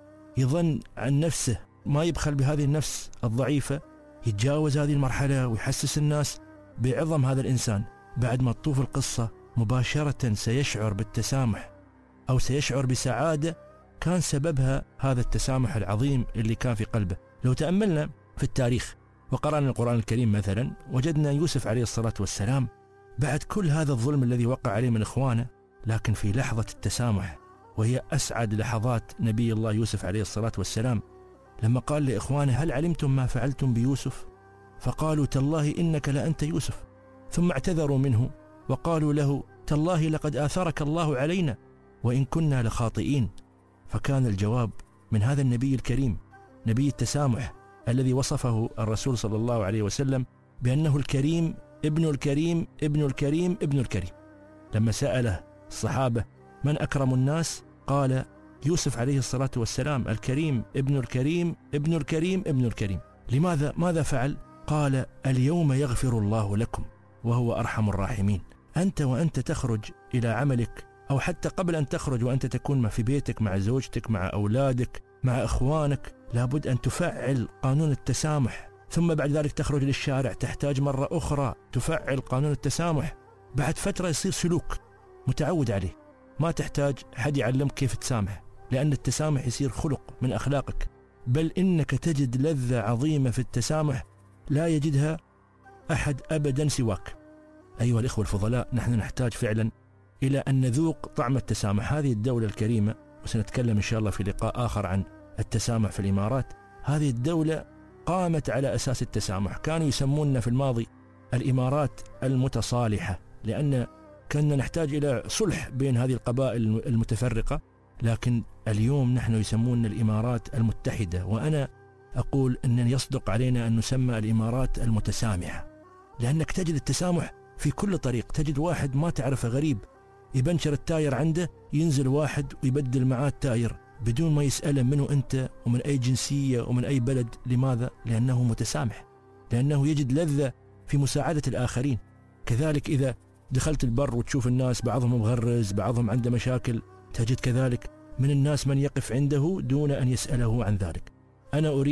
يظن عن نفسه، ما يبخل بهذه النفس الضعيفة، يتجاوز هذه المرحلة ويحسس الناس بعظم هذا الإنسان. بعد ما تطوف القصة مباشرة سيشعر بالتسامح أو سيشعر بسعادة كان سببها هذا التسامح العظيم اللي كان في قلبه. لو تأملنا في التاريخ وقرأنا القرآن الكريم مثلا، وجدنا يوسف عليه الصلاة والسلام بعد كل هذا الظلم الذي وقع عليه من إخوانه، لكن في لحظة التسامح، وهي أسعد لحظات نبي الله يوسف عليه الصلاة والسلام، لما قال لإخوانه: هل علمتم ما فعلتم بيوسف؟ فقالوا: تالله إنك لأنت يوسف. ثم اعتذروا منه وقالوا له: تالله لقد آثرك الله علينا وإن كنا لخاطئين. فكان الجواب من هذا النبي الكريم، نبي التسامح الذي وصفه الرسول صلى الله عليه وسلم بأنه الكريم ابن الكريم ابن الكريم ابن الكريم. لما سأله الصحابة: من أكرم الناس؟ قال يوسف عليه الصلاة والسلام: الكريم ابن الكريم ابن الكريم ابن الكريم. لماذا؟ ماذا فعل؟ قال: اليوم يغفر الله لكم وهو أرحم الراحمين. أنت وأنت تخرج إلى عملك، أو حتى قبل أن تخرج وأنت تكون في بيتك مع زوجتك، مع أولادك، مع إخوانك، لابد أن تفعل قانون التسامح. ثم بعد ذلك تخرج للشارع، تحتاج مرة أخرى تفعل قانون التسامح. بعد فترة يصير سلوك متعود عليه، ما تحتاج حد يعلمك كيف تسامح، لأن التسامح يصير خلق من أخلاقك. بل إنك تجد لذة عظيمة في التسامح لا يجدها أحد أبدا سواك. أيها الإخوة الفضلاء، نحن نحتاج فعلا إلى أن نذوق طعم التسامح. هذه الدولة الكريمة، وسنتكلم إن شاء الله في لقاء آخر عن التسامح في الإمارات، هذه الدولة قامت على أساس التسامح. كانوا يسموننا في الماضي الإمارات المتصالحة، لأن كنا نحتاج إلى صلح بين هذه القبائل المتفرقة، لكن اليوم نحن يسموننا الإمارات المتحدة. وأنا أقول أن يصدق علينا أن نسمى الإمارات المتسامحة، لأنك تجد التسامح في كل طريق. تجد واحد ما تعرفه غريب يبنشر التاير عنده، ينزل واحد ويبدل معاه التاير بدون ما يسأله منه أنت ومن أي جنسية ومن أي بلد. لماذا؟ لأنه متسامح، لأنه يجد لذة في مساعدة الآخرين. كذلك إذا دخلت البر وتشوف الناس بعضهم مغرز، بعضهم عنده مشاكل، تجد كذلك من الناس من يقف عنده دون أن يسأله عن ذلك. أنا أريد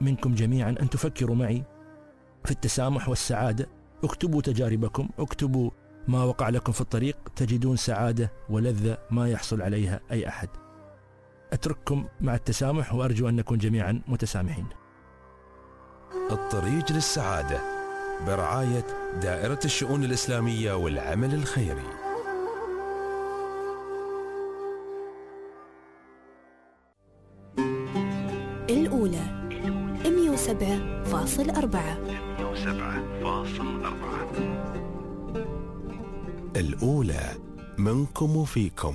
منكم جميعا أن تفكروا معي في التسامح والسعادة. اكتبوا تجاربكم، اكتبوا ما وقع لكم في الطريق، تجدون سعادة ولذة ما يحصل عليها أي أحد. أترككم مع التسامح وأرجو أن نكون جميعا متسامحين. الطريق للسعادة برعاية دائرة الشؤون الإسلامية والعمل الخيري. الأولى 107.4. الأولى منكم وفيكم.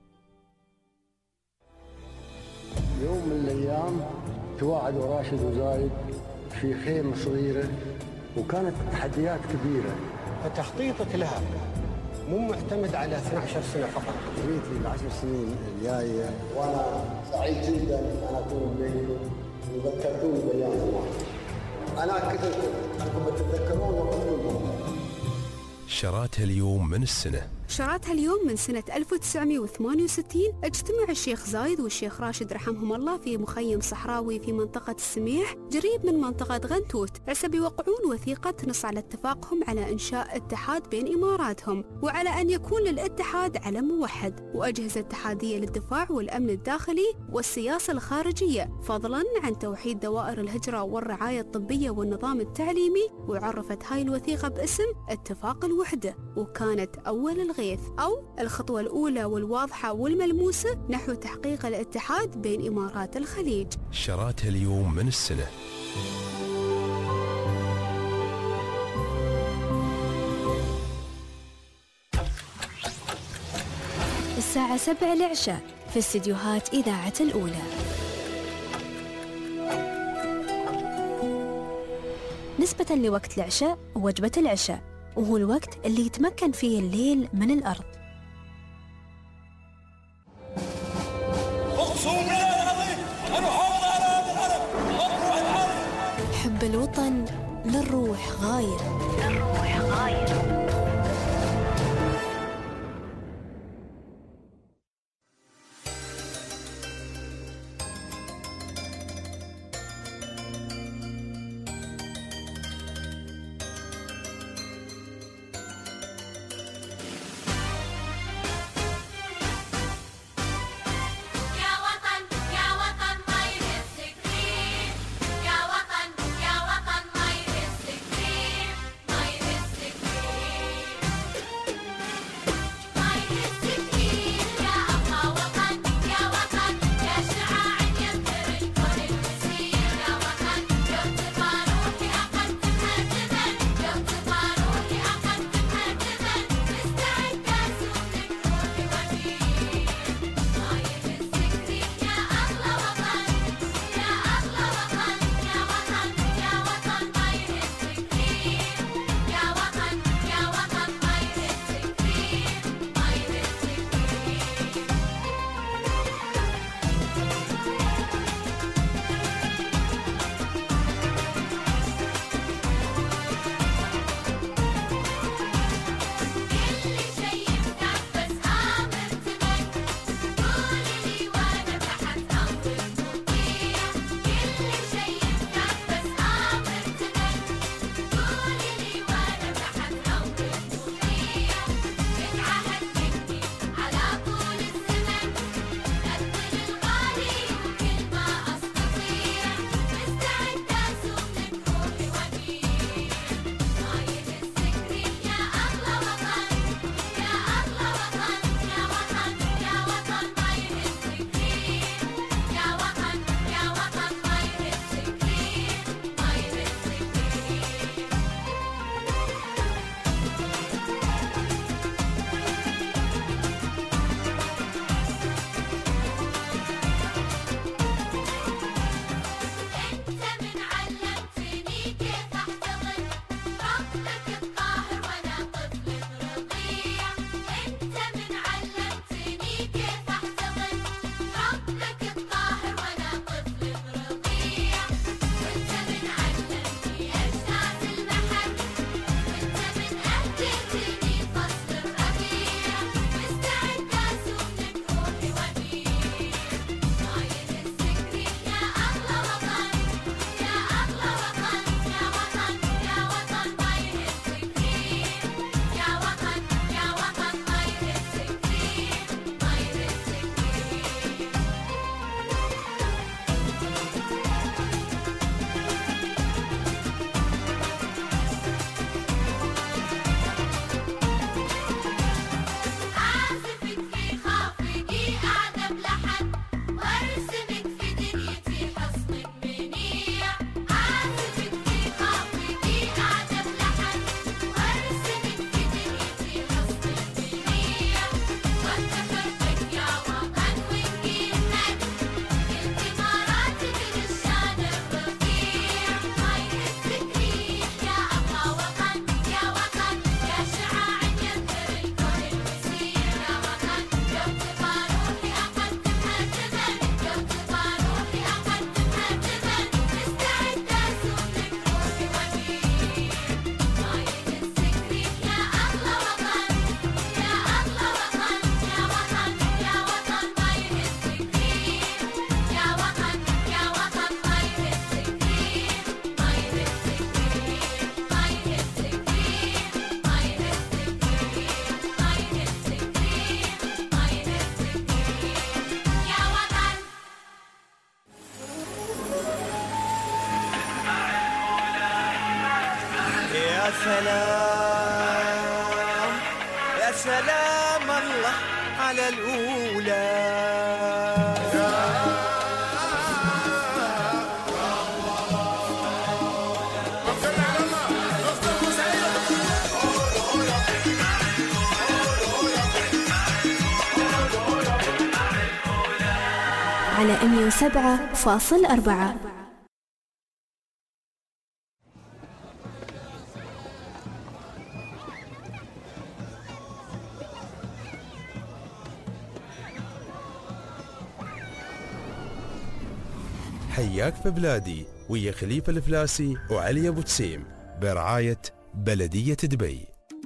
يوم من الأيام تواعدوا راشد وزايد في خيمة صغيرة، وكانت تحديات كبيرة، فتخطيطك لها مو معتمد على 12 سنة فقط. رؤيتي ل10 سنين الجاية، وأنا سعيد جدا أن أكون بينكم وذكرتوني بأيام زمان. أنا كنت أنكم تتذكرون وقتكم. شراتها اليوم من السنة. شراتها اليوم من سنة 1968 اجتمع الشيخ زايد والشيخ راشد رحمهم الله في مخيم صحراوي في منطقة السميح قريب من منطقة غنتوت، عسى بيوقعون وثيقة نص على اتفاقهم على إنشاء اتحاد بين إماراتهم، وعلى أن يكون للاتحاد علم موحد وأجهزة اتحادية للدفاع والأمن الداخلي والسياسة الخارجية، فضلا عن توحيد دوائر الهجرة والرعاية الطبية والنظام التعليمي. وعرفت هاي الوثيقة باسم اتفاق الوحدة، وكانت أول الغيث أو الخطوة الأولى والواضحة والملموسة نحو تحقيق الاتحاد بين إمارات الخليج. شراتها اليوم من السنة. الساعة 7 العشاء في استديوهات إذاعة الأولى. نسبة لوقت العشاء ووجبة العشاء، وهو الوقت اللي يتمكن فيه الليل من الأرض. حب الوطن للروح غاية. يا سلام يا سلام الله على الأولى. على 107.4. حياك في بلادي ويا خليفة الفلاسي وعلي أبو تسيم برعاية بلدية دبي.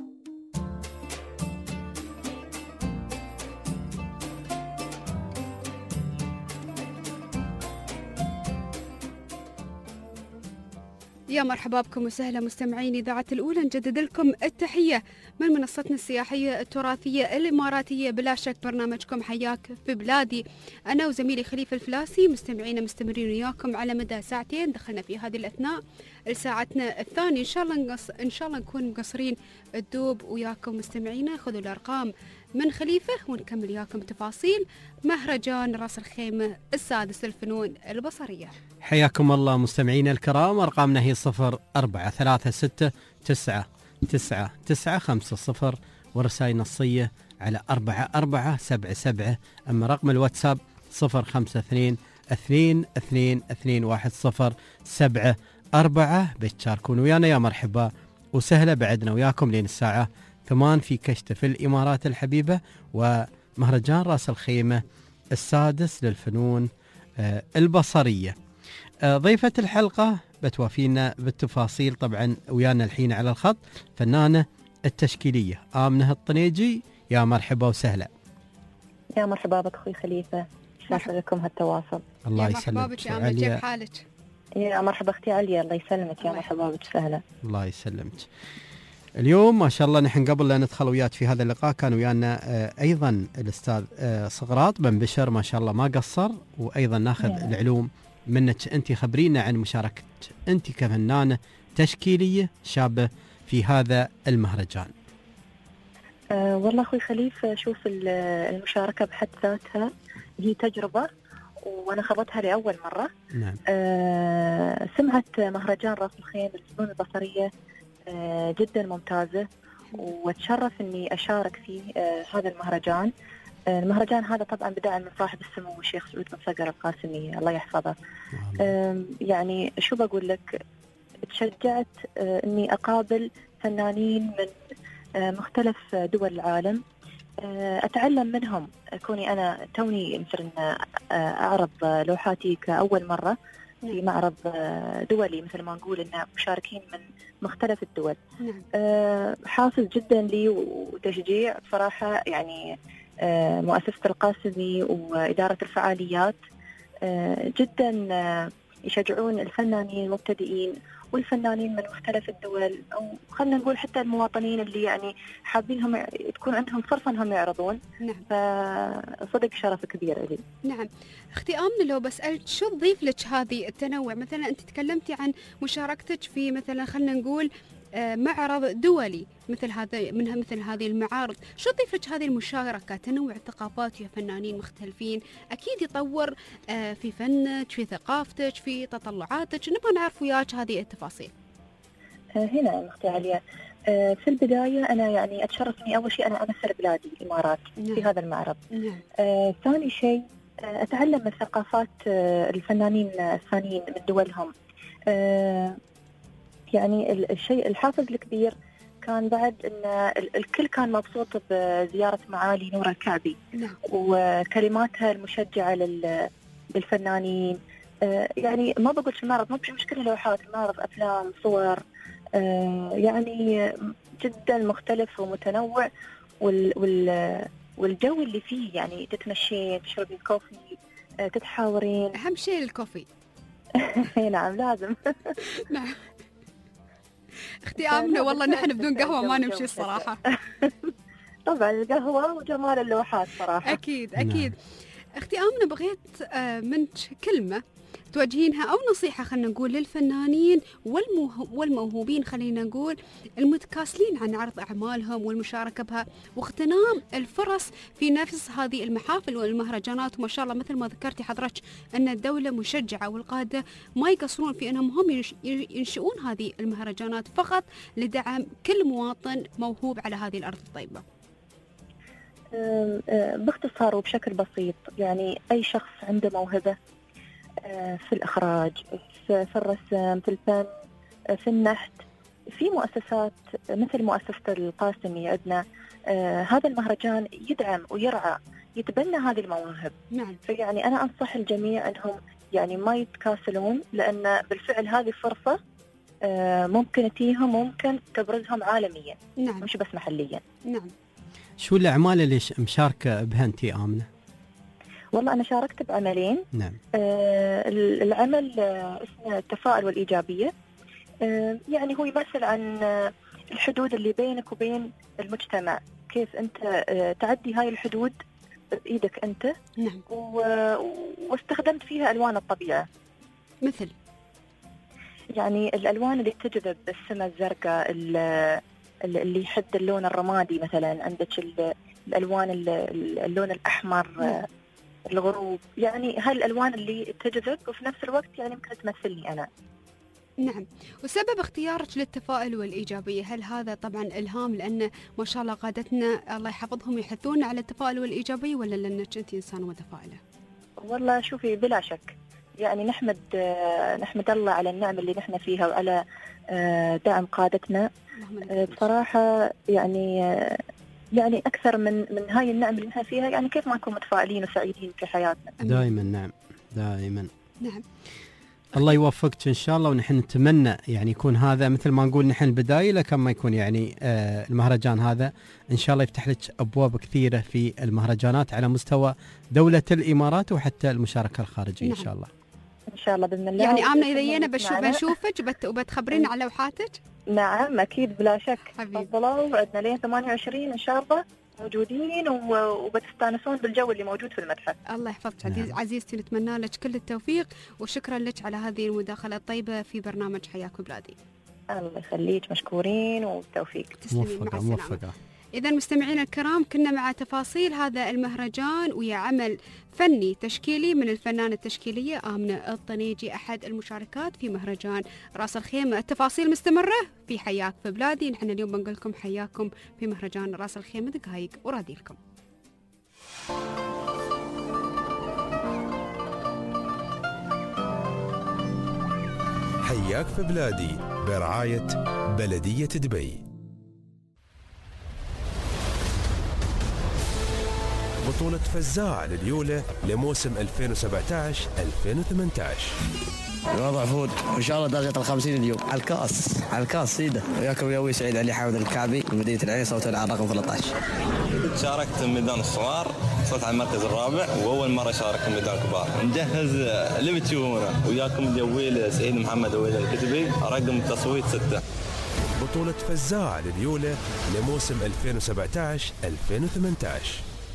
يا مرحبا بكم وسهلا مستمعين إذاعة الأولى، نجدد لكم التحية من منصتنا السياحية التراثية الإماراتية، بلا شك برنامجكم حياك في بلادي. أنا وزميلي خليفة الفلاسي مستمعين وياكم على مدى ساعتين. دخلنا في هذه الأثناء لساعتنا الثانية، إن شاء الله نكون مقصرين الدوب وياكم مستمعينا. خذوا الأرقام من خليفة ونكمل وياكم تفاصيل مهرجان راس الخيمة السادس للفنون البصرية. حياكم الله مستمعينا الكرام، أرقامنا هي 0436999950 ورسائل نصية على 4477. أما رقم الواتساب 0522221074. بتشاركون ويانا يا مرحبا وسهلا. بعدنا وياكم لين الساعة 8 في كشتة في الإمارات الحبيبة ومهرجان راس الخيمة السادس للفنون البصرية. ضيفة الحلقة بتوافينا بالتفاصيل طبعا ويانا الحين على الخط فنانة التشكيلية آمنة الطنيجي. يا مرحبا وسهلا. يا مرحبا بك أخوي خليفة، شاكر لكم هالتواصل. الله يسلمك. يا مرحبا بك يا أمنة، كيف حالك؟ يا مرحبا أختي عليا، الله يسلمك. يا مرحبا بك، سهلا. الله يسلمك. اليوم ما شاء الله نحن قبل لا ندخل وياك في هذا اللقاء كان ويانا أيضا الأستاذ صقراط بن بشر، ما شاء الله ما قصر، وأيضا ناخذ العلوم منك. أنت خبرينا عن مشاركة أنت كفنانة تشكيلية شابة في هذا المهرجان. والله أخوي خليفة، شوف المشاركة بحد ذاتها هي تجربة وأنا خضتها لأول مرة. نعم. سمعة مهرجان راس الخيمة للفنون البصرية جدا ممتازة، واتشرف اني اشارك في هذا المهرجان. المهرجان هذا طبعا بدعم من صاحب السمو الشيخ سعود بن صقر القاسمي الله يحفظه. يعني شو بقول لك، تشجعت اني اقابل فنانين من مختلف دول العالم، اتعلم منهم. كوني انا توني مثلا اعرض لوحاتي كاول مرة في معرض دولي، مثل ما نقول إن مشاركين من مختلف الدول. حافز جدا لي وتشجيع بصراحة. يعني مؤسسة القاسمي وإدارة الفعاليات جدا يشجعون الفنانين المبتدئين والفنانين من مختلف الدول، أو خلنا نقول حتى المواطنين اللي يعني حابينهم تكون عندهم فرصة أنهم يعرضون. نعم. فصدق شرف كبير لي. نعم. اختي آمنة، لو بسألك شو تضيف لك هذه التنوع؟ مثلا أنت تكلمتي عن مشاركتك في مثلا خلنا نقول معرض دولي مثل هذا، منها مثل هذه المعارض، شو تضيف لك هذه المشاركة؟ تنوع الثقافات، يا فنانين مختلفين، أكيد يطور في فنك، في ثقافتك، في تطلعاتك. نبغى نعرف وياك هذه التفاصيل. هنا أختي عليا، في البداية أنا يعني أتشرف إني أول شيء أنا أمثل بلادي الإمارات في هذا المعرض. ثاني شيء أتعلم من ثقافات الفنانين الثانيين من دولهم. يعني الشيء الحافز الكبير كان بعد ان الكل كان مبسوط بزيارة معالي نورة الكعبي. وكلماتها المشجعة للفنانين. يعني ما بقول في المعرض مش كل لوحات، المعرض أفلام، صور، يعني جدا مختلف ومتنوع. والجو اللي فيه يعني تتمشين، تشربين كوفي، تتحاورين. أهم شيء الكوفي. نعم لازم. نعم. اختي آمنة، والله نحن بدون قهوة ما نمشي الصراحة. طبعا القهوة وجمال اللوحات صراحة. أكيد أكيد. اختي آمنة، بغيت منك كلمة توجهينها أو نصيحة خلينا نقول للفنانين والموهوبين، خلينا نقول المتكاسلين عن عرض أعمالهم والمشاركة بها واغتنام الفرص في نفس هذه المحافل والمهرجانات. وما شاء الله مثل ما ذكرتي حضرتك أن الدولة مشجعة والقادة ما يقصرون في أنهم هم ينشئون هذه المهرجانات فقط لدعم كل مواطن موهوب على هذه الأرض الطيبة. باختصار وبشكل بسيط، يعني أي شخص عنده موهبة في الإخراج، في الرسم، في الفن، في النحت، في مؤسسات مثل مؤسسة القاسمي عندنا هذا المهرجان يدعم ويرعى يتبنى هذه المواهب. نعم. فيعني أنا أنصح الجميع أنهم يعني ما يتكاسلون، لأن بالفعل هذه فرصة ممكن تيهم، ممكن تبرزهم عالميا. نعم. مش بس محليا. نعم. شو الأعمال اللي مشاركة بها أنت آمنة؟ والله أنا شاركت بعملين. نعم. العمل اسمه التفاؤل والإيجابية. يعني هو يمثل عن الحدود اللي بينك وبين المجتمع، كيف أنت تعدي هاي الحدود بإيدك أنت. نعم. واستخدمت فيها ألوان الطبيعة، مثل يعني الألوان اللي تجذب السماء الزرقاء، اللي يحد اللون الرمادي مثلا، عندك الألوان اللون الأحمر. نعم. الغروب، يعني هاي الألوان اللي تجذب وفي نفس الوقت يعني ممكن تمثلني أنا. نعم. وسبب اختيارك للتفاؤل والإيجابية، هل هذا طبعا إلهام لأن ما شاء الله قادتنا الله يحفظهم يحثون على التفاؤل والإيجابية، ولا لأنك أنت إنسان متفائلة؟ والله شوفي، بلا شك يعني نحمد الله على النعمة اللي نحن فيها وعلى دعم قادتنا بصراحة. يعني أكثر من هاي النعمة اللي نحن فيها، يعني كيف ما نكون متفائلين وسعيدين في حياتنا دائما. نعم دائما. نعم. الله يوفقك إن شاء الله، ونحن نتمنى يعني يكون هذا مثل ما نقول نحن البداية، لكن ما يكون يعني المهرجان هذا إن شاء الله يفتح لك أبواب كثيرة في المهرجانات على مستوى دولة الإمارات وحتى المشاركة الخارجية. نعم. إن شاء الله. إن شاء الله بإذن الله. يعني آمنة إذا جينا بنشوفك وبتخبرين على لوحاتك؟ نعم أكيد بلا شك. حبيبي. تفضلوا، عندنا لين 28 إن شاء الله موجودين وبتستانسون بالجو اللي موجود في المتحف. الله يحفظك. عزيزتي نتمنى لك كل التوفيق، وشكرا لك على هذه المداخلة الطيبة في برنامج حياك بلادي. الله يخليك، مشكورين والتوفيق. تسلمين. مع السلامة. إذا مستمعينا الكرام، كنا مع تفاصيل هذا المهرجان ويا عمل فني تشكيلي من الفنانة التشكيلية آمنة الطنيجي، أحد المشاركات في مهرجان راس الخيمة. التفاصيل مستمرة في حياك في بلادي. نحن اليوم بنقول لكم حياكم في مهرجان راس الخيمة، دقائق ورادي لكم. حياك في بلادي برعاية بلدية دبي. بطولة فزاع لليولة لموسم 2017-2018. الوضع فود وإن شاء الله درجة 50 اليوم على الكاس سيدة. وياكم يوي سعيد علي حامد الكعبي من مدينة العين، صوت العاب رقم 13. شاركت ميدان الصغار، وصلت على المركز الرابع، وأول مرة شارك ميدان الكبار. نجهز اللي بتشوفونه وياكم جويل سعيد محمد ويل الكتبي، رقم التصويت 6. بطولة فزاع لليولة لموسم 2017-2018.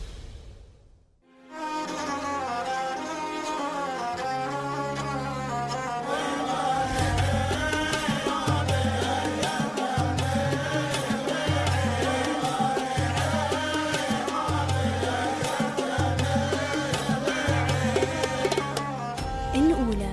الأولى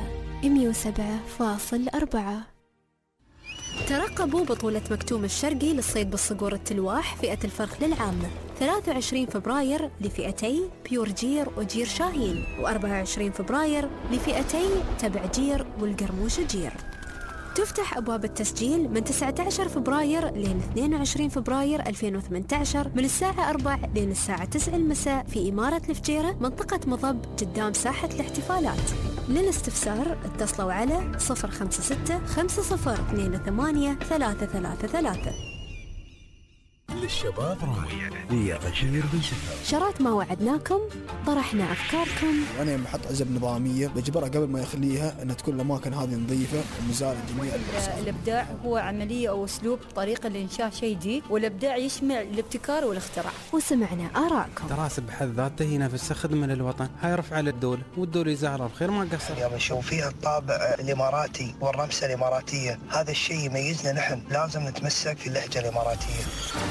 107.4. ترقبوا بطولة مكتوم الشرقي للصيد بالصقور التلواح فئة الفرخ للعامة 23 فبراير لفئتي بيور جير وجير شاهين، و24 فبراير لفئتي تبع جير والقرموش جير. تفتح أبواب التسجيل من 19 فبراير لين 22 فبراير 2018 من الساعة 4 لين الساعة 9 المساء في إمارة الفجيرة منطقة مضب قدام ساحة الاحتفالات. للاستفسار اتصلوا على 056 5028 333. للشباب راي ويا غدير بن شفا. شرات ما وعدناكم، طرحنا أفكاركم. أنا لما أحط عزب نظامية بجبرها قبل ما يخليها أن تكون الأماكن هذه نظيفة ومزال جميع الإبداع هو عملية أو أسلوب طريقة لإنشاء شيء جديد، والإبداع يشمل الابتكار والاختراع. وسمعنا آراءكم. الدراسة بحد ذاتها هي نفسها خدمة للوطن، هاي رفعة للدولة، والدولة يزعرها الخير ما قصر. اليوم نشوف فيها الطابع الإماراتي والرمسة الإماراتية، هذا الشيء يميزنا نحن، لازم نتمسك في اللهجة الإماراتية.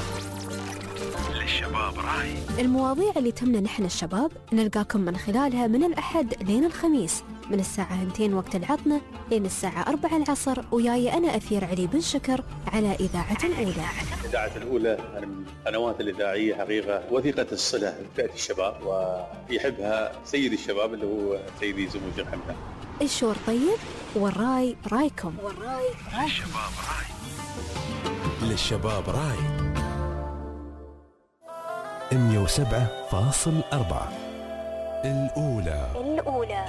للشباب راي. المواضيع اللي تهمنا نحن الشباب نلقاكم من خلالها من الأحد لين الخميس من الساعة 2 وقت العطنة لين الساعة 4 العصر، وياي أنا أثير علي بن شكر على إذاعة الأولى. إذاعة الأولى من القنوات الإذاعية حقيقة وثيقة الصلة لفئة الشباب، ويحبها سيد الشباب اللي هو سيدي سمو الشيخ حمدان. الشور طيب والراي رايكم. للشباب راي. للشباب راي 107.4 الأولى.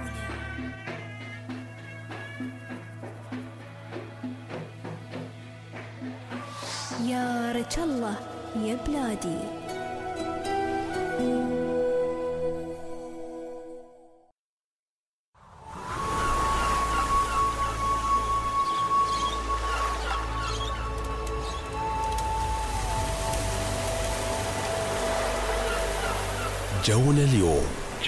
يا رجل الله يا بلادي. جونا اليوم.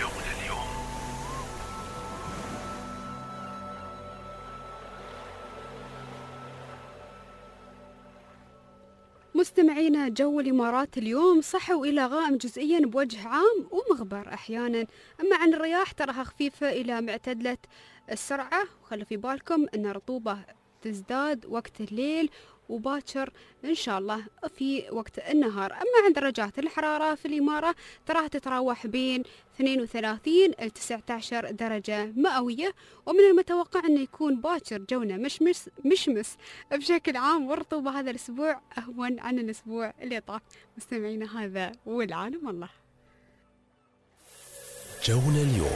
مستمعينا، جو الإمارات اليوم صحو إلى غائم جزئيا بوجه عام ومغبر أحيانا، أما عن الرياح تراها خفيفة إلى معتدلة السرعة، وخلوا في بالكم أن الرطوبة تزداد وقت الليل وباكر إن شاء الله في وقت النهار. أما عن درجات الحرارة في الإمارة تراها تتراوح بين 32 إلى 19 درجة مئوية، ومن المتوقع أن يكون باكر جونا مشمس بشكل عام، والرطوبة هذا الأسبوع أهون عن الأسبوع اللي طاف. مستمعينا هذا والعالم الله. جونا اليوم.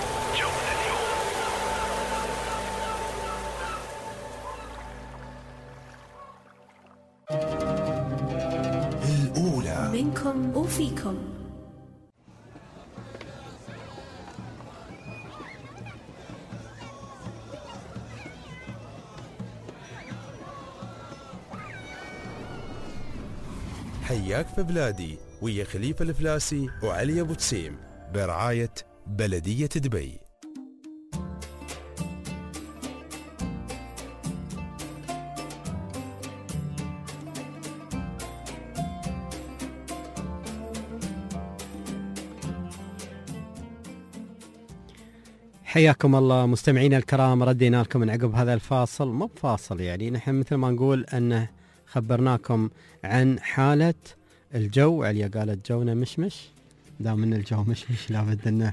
الأولى منكم وفيكم. حياك في بلادي ويا خليفة الفلاسي وعلي أبو تسيم برعاية بلدية دبي. حياكم الله مستمعينا الكرام، ردينا لكم من عقب هذا الفاصل، مو بفاصل يعني، نحن مثل ما نقول أنه خبرناكم عن حالة الجو. عليا قالت جونا مشمش، دام ان الجو مشمش لابد أنه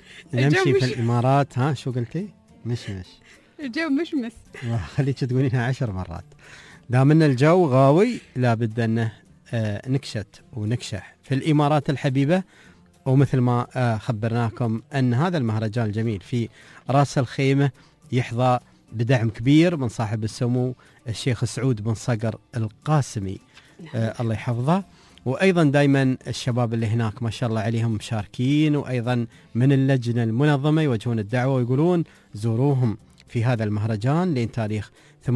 نمشي في الإمارات. ها شو قلتي؟ مشمش الجو مشمس، خليك تقولينها 10 مرات. دام ان الجو غاوي لابد أنه نكشت ونكشح في الإمارات الحبيبة. ومثل ما خبرناكم أن هذا المهرجان الجميل في رأس الخيمة يحظى بدعم كبير من صاحب السمو الشيخ سعود بن صقر القاسمي، الله يحفظه. وأيضا دائما الشباب اللي هناك ما شاء الله عليهم مشاركين، وأيضا من اللجنة المنظمة يوجهون الدعوة ويقولون زوروهم في هذا المهرجان لين تاريخ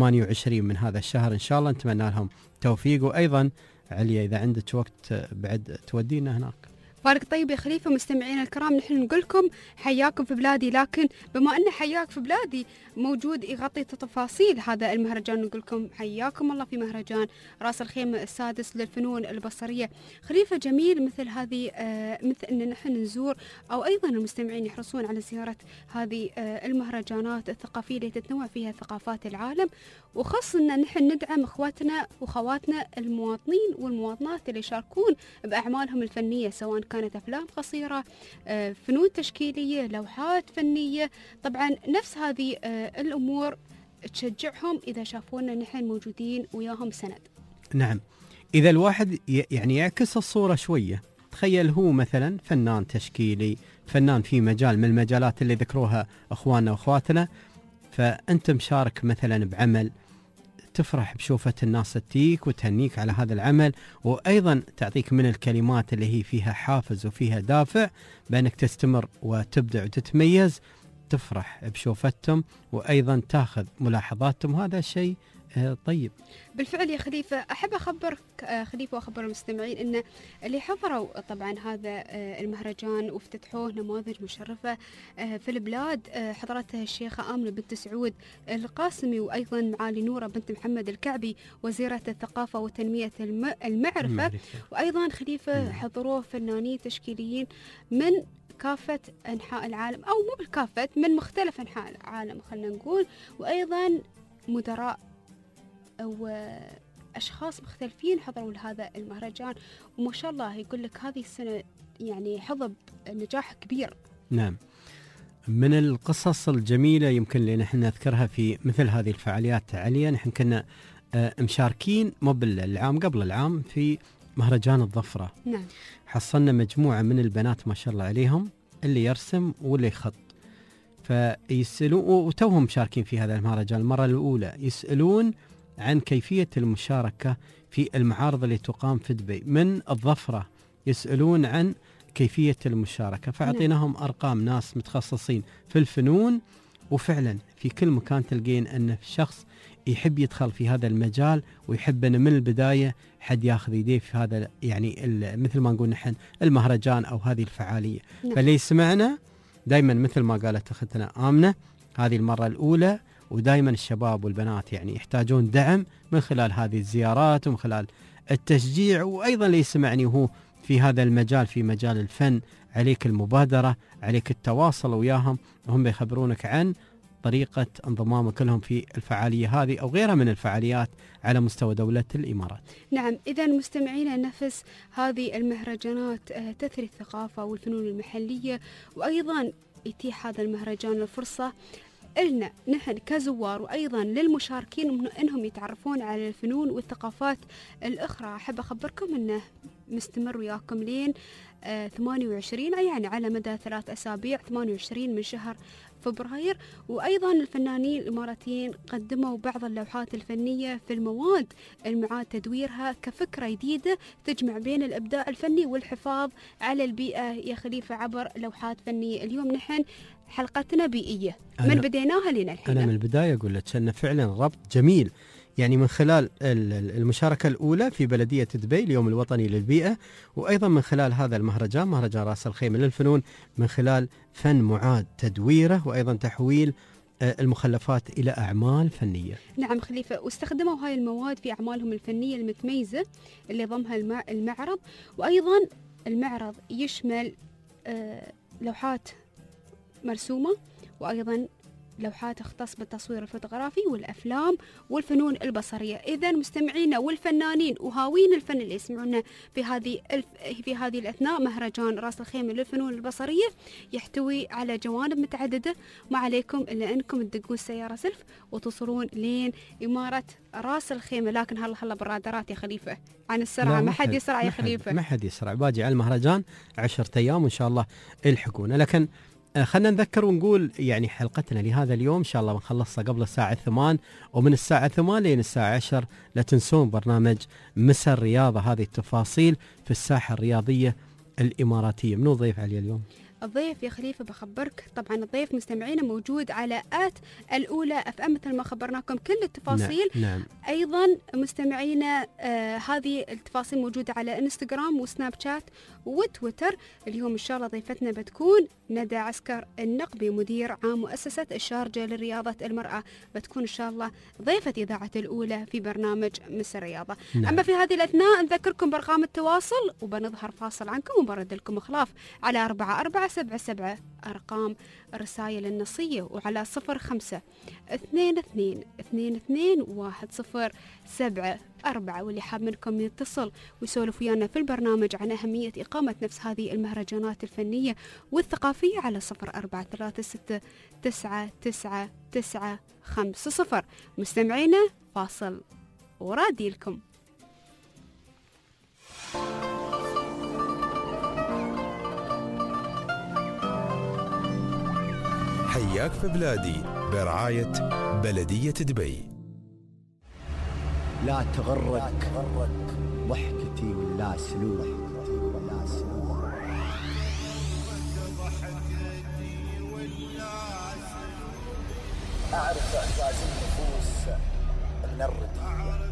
28 من هذا الشهر إن شاء الله. نتمنى لهم توفيق. وأيضا عليا إذا عندك وقت بعد تودينا هناك. فارق طيب يا خليفة. مستمعينا الكرام، نحن نقول لكم حياكم في بلادي، لكن بما أن حياك في بلادي موجود يغطي تفاصيل هذا المهرجان، نقول لكم حياكم الله في مهرجان رأس الخيمة السادس للفنون البصرية. خليفة جميل مثل هذه، مثل أن نحن نزور أو أيضا المستمعين يحرصون على زيارة هذه المهرجانات الثقافية اللي تتنوع فيها ثقافات العالم، وخاصة أن نحن ندعم إخواتنا وخواتنا المواطنين والمواطنات اللي يشاركون بأعمالهم الفنية، سواء كانت أفلام قصيرة، فنون تشكيلية، لوحات فنية. طبعا نفس هذه الأمور تشجعهم إذا شافونا نحن موجودين وياهم سند. نعم، إذا الواحد يعني يعكس الصورة شوية، تخيل هو مثلا فنان تشكيلي، فنان في مجال من المجالات اللي ذكروها أخواننا وأخواتنا، فأنت مشارك مثلا بعمل تفرح بشوفة الناس تجيك وتهنيك على هذا العمل، وأيضا تعطيك من الكلمات اللي هي فيها حافز وفيها دافع بأنك تستمر وتبدع وتتميز. تفرح بشوفتهم وأيضا تاخذ ملاحظاتهم، هذا شيء طيب. بالفعل يا خليفة، أحب أخبرك خليفة وأخبر المستمعين أن اللي حضروا طبعا هذا المهرجان وافتتحوه نماذج مشرفة في البلاد، حضرتها الشيخة آمنة بنت سعود القاسمي، وأيضا معالي نورة بنت محمد الكعبي وزيرة الثقافة وتنمية المعرفة. وأيضا خليفة حضروه فنانين تشكيليين من كافة أنحاء العالم، أو مو بالكافة، من مختلف أنحاء العالم خلنا نقول، وأيضا مدراء أو أشخاص مختلفين حضروا لهذا المهرجان. وما شاء الله يقول لك هذه السنة يعني حظى نجاح كبير. نعم، من القصص الجميلة يمكن اللي نحن نذكرها في مثل هذه الفعاليات عليا، نحن كنا مشاركين مو بالعام قبل العام في مهرجان الظفرة. نعم. حصلنا مجموعة من البنات ما شاء الله عليهم، اللي يرسم واللي يخط، فيسألون وتوهم مشاركين في هذا المهرجان المرة الأولى، يسألون عن كيفية المشاركة في المعارض اللي تقام في دبي. من الظفرة يسألون عن كيفية المشاركة، فأعطيناهم أرقام ناس متخصصين في الفنون، وفعلا في كل مكان تلقين أن شخص يحب يدخل في هذا المجال ويحب أن من البداية حد ياخذ يديه في هذا، يعني مثل ما نقول نحن المهرجان أو هذه الفعالية. فاللي يسمعنا دايما مثل ما قالت أختنا آمنة، هذه المرة الأولى، ودائما الشباب والبنات يعني يحتاجون دعم من خلال هذه الزيارات ومن خلال التشجيع. وأيضا اللي يسمعني وهو في هذا المجال، في مجال الفن، عليك المبادرة، عليك التواصل وياهم، وهم بيخبرونك عن طريقة انضمامك لهم في الفعالية هذه أو غيرها من الفعاليات على مستوى دولة الإمارات. نعم، إذا مستمعينا نفس هذه المهرجانات تثري الثقافة والفنون المحلية، وأيضا يتيح هذا المهرجان الفرصة إلنا نحن كزوار وأيضا للمشاركين أنهم يتعرفون على الفنون والثقافات الأخرى. أحب أخبركم أنه مستمر وياكم لين 28، يعني على مدى 3 أسابيع، 28 من شهر فبراير. وأيضا الفنانين الإماراتيين قدموا بعض اللوحات الفنية في المواد المعاد تدويرها كفكرة جديدة تجمع بين الإبداع الفني والحفاظ على البيئة يا خليفة عبر لوحات فنية. اليوم نحن حلقتنا بيئية من بديناها لنا الحين. أنا من البداية أقول لك أن فعلا ربط جميل، يعني من خلال المشاركة الأولى في بلدية دبي اليوم الوطني للبيئة، وأيضا من خلال هذا المهرجان، مهرجان رأس الخيمة للفنون، من خلال فن معاد تدويره وأيضا تحويل المخلفات إلى أعمال فنية. نعم خليفة، واستخدموا هاي المواد في أعمالهم الفنية المتميزة اللي ضمها المعرض. وأيضا المعرض يشمل لوحات مرسومة، وأيضا لوحات تختص بالتصوير الفوتوغرافي والأفلام والفنون البصرية. إذا مستمعينا والفنانين وهاوين الفن اللي يسمعونا في هذه الأثناء، مهرجان رأس الخيمة للفنون البصرية يحتوي على جوانب متعددة، ما عليكم إلا أنكم تدقون السيارة سلف وتصلون لين إمارة رأس الخيمة. لكن هلا بالرادارات يا خليفة عن السرعة، ما حد يسرع يا خليفة، ما حد يسرع. باجي على المهرجان 10 أيام وإن شاء الله يلحقونا. لكن خلنا نذكر ونقول يعني حلقتنا لهذا اليوم إن شاء الله بنخلصها قبل الساعة 8، ومن الساعة 8 لين الساعة 10 لا تنسون برنامج مساء الرياضة. هذه التفاصيل في الساحة الرياضية الإماراتية. منو ضيف علي اليوم؟ الضيف يا خليفة بخبرك طبعا الضيف مستمعينا موجود على الأولى FM مثل ما خبرناكم كل التفاصيل. نعم. أيضا مستمعينا هذه التفاصيل موجودة على انستغرام وسناب شات وتويتر. اليوم إن شاء الله ضيفتنا بتكون ندى عسكر النقبي، مدير عام مؤسسة الشارجة لرياضة المرأة، بتكون إن شاء الله ضيفة إذاعة الأولى في برنامج مساء الرياضة. نعم. أما في هذه الأثناء نذكركم بأرقام التواصل وبنظهر فاصل عنكم وبرد لكم خلاف على 4477 أرقام الرسائل النصية، وعلى 0552221074. واللي حاب منكم يتصل ويسولف ويانا في البرنامج عن أهمية إقامة نفس هذه المهرجانات الفنية والثقافية على 0436999950. مستمعينا فاصل ورادي لكم. حياك في بلادي برعاية بلدية دبي. لا تغرك ضحكتي ولا سلوك. أعرف إعزاز النفوس من الردية،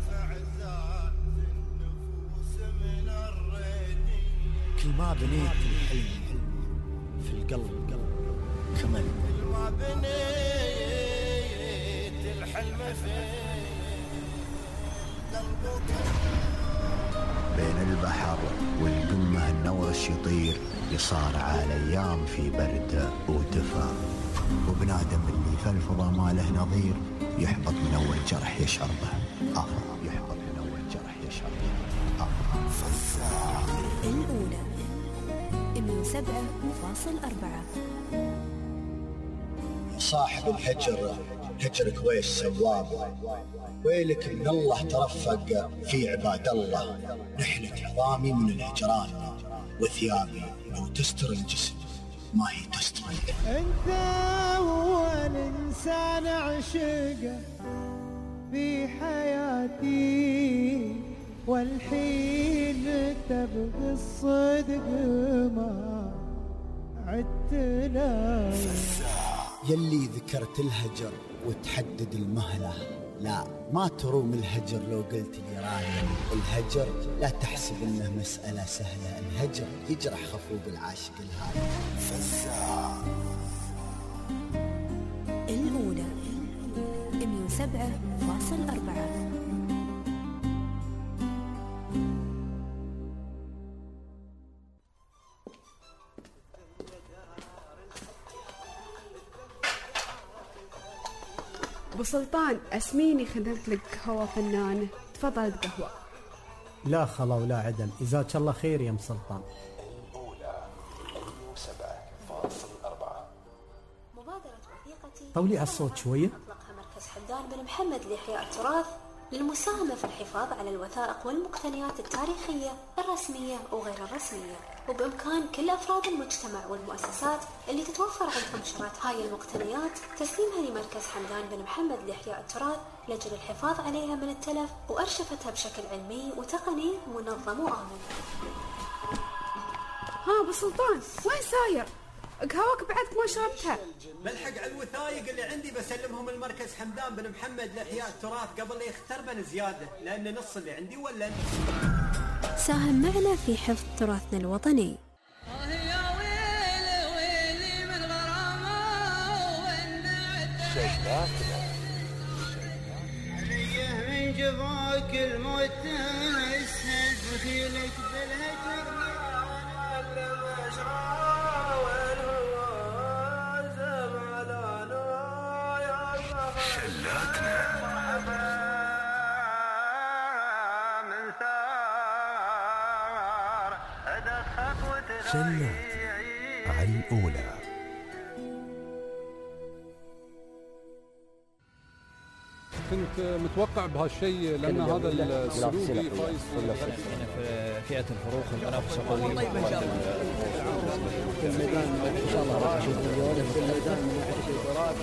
كل ما بنيت الحلم في القلب كمل. كل ما بنيت الحلم في بين البحر والقمة النورش يطير، يصارع الأيام في برد ودفا، وبنادم اللي في الفضا ما له نظير، يحبط من أول جرح يشعر به، يحبط من أول جرح يشعر به. الأولى 107.4. صاحب الهجر هجرك ويش سواب، ويلك من الله ترفق في عباد الله. نحلة عظامي من الهجران، وثيابي لو تستر الجسم ما هي تستر. انت هو الانسان عشقه في حياتي، والحين تبغي الصدق ما عدت لا. يلي ذكرت الهجر وتحدد المهلة، لا ما تروم الهجر لو قلت لي رايم. الهجر لا تحسب انه مسألة سهلة، الهجر يجرح خفوق العاشق الهادي. الأولى 107.4. ابو سلطان اسميني خدمت لك قهوة فنانة، تفضل بقهوة. لا خلا ولا عدم، جزاك الله خير يا ام سلطان. الأولى 7.4. مبادرة وثيقتي طولي على الصوت شوية. أطلقها مركز حمدان بن محمد لإحياء التراث للمساهمة في الحفاظ على الوثائق والمقتنيات التاريخية الرسمية وغير الرسمية، وبإمكان كل أفراد المجتمع والمؤسسات اللي تتوفر عندهم شرايط هاي المقتنيات تسليمها لمركز حمدان بن محمد لإحياء التراث لأجل الحفاظ عليها من التلف وأرشفتها بشكل علمي وتقني منظم وآمن. ها ابو سلطان وين ساير؟ قهوك بعدك ما شربتها. بلحق على الوثائق اللي عندي بسلمهم المركز حمدان بن محمد لإحياء التراث قبل لا يختربن زيادة، لأن نص اللي عندي ولا. ساهم معنا في حفظ تراثنا الوطني. من جفاك الموت اسهل مثيلك بالهجر شلات على الأولى. كنت متوقع بهالشيء لأن هذا السلوكي فايز في فئة الفروخ المنافسة قوية. والله ما شاء الله في الميدان إن شاء الله راح نشوف الجولة في الميدان من ناحية الفراغ.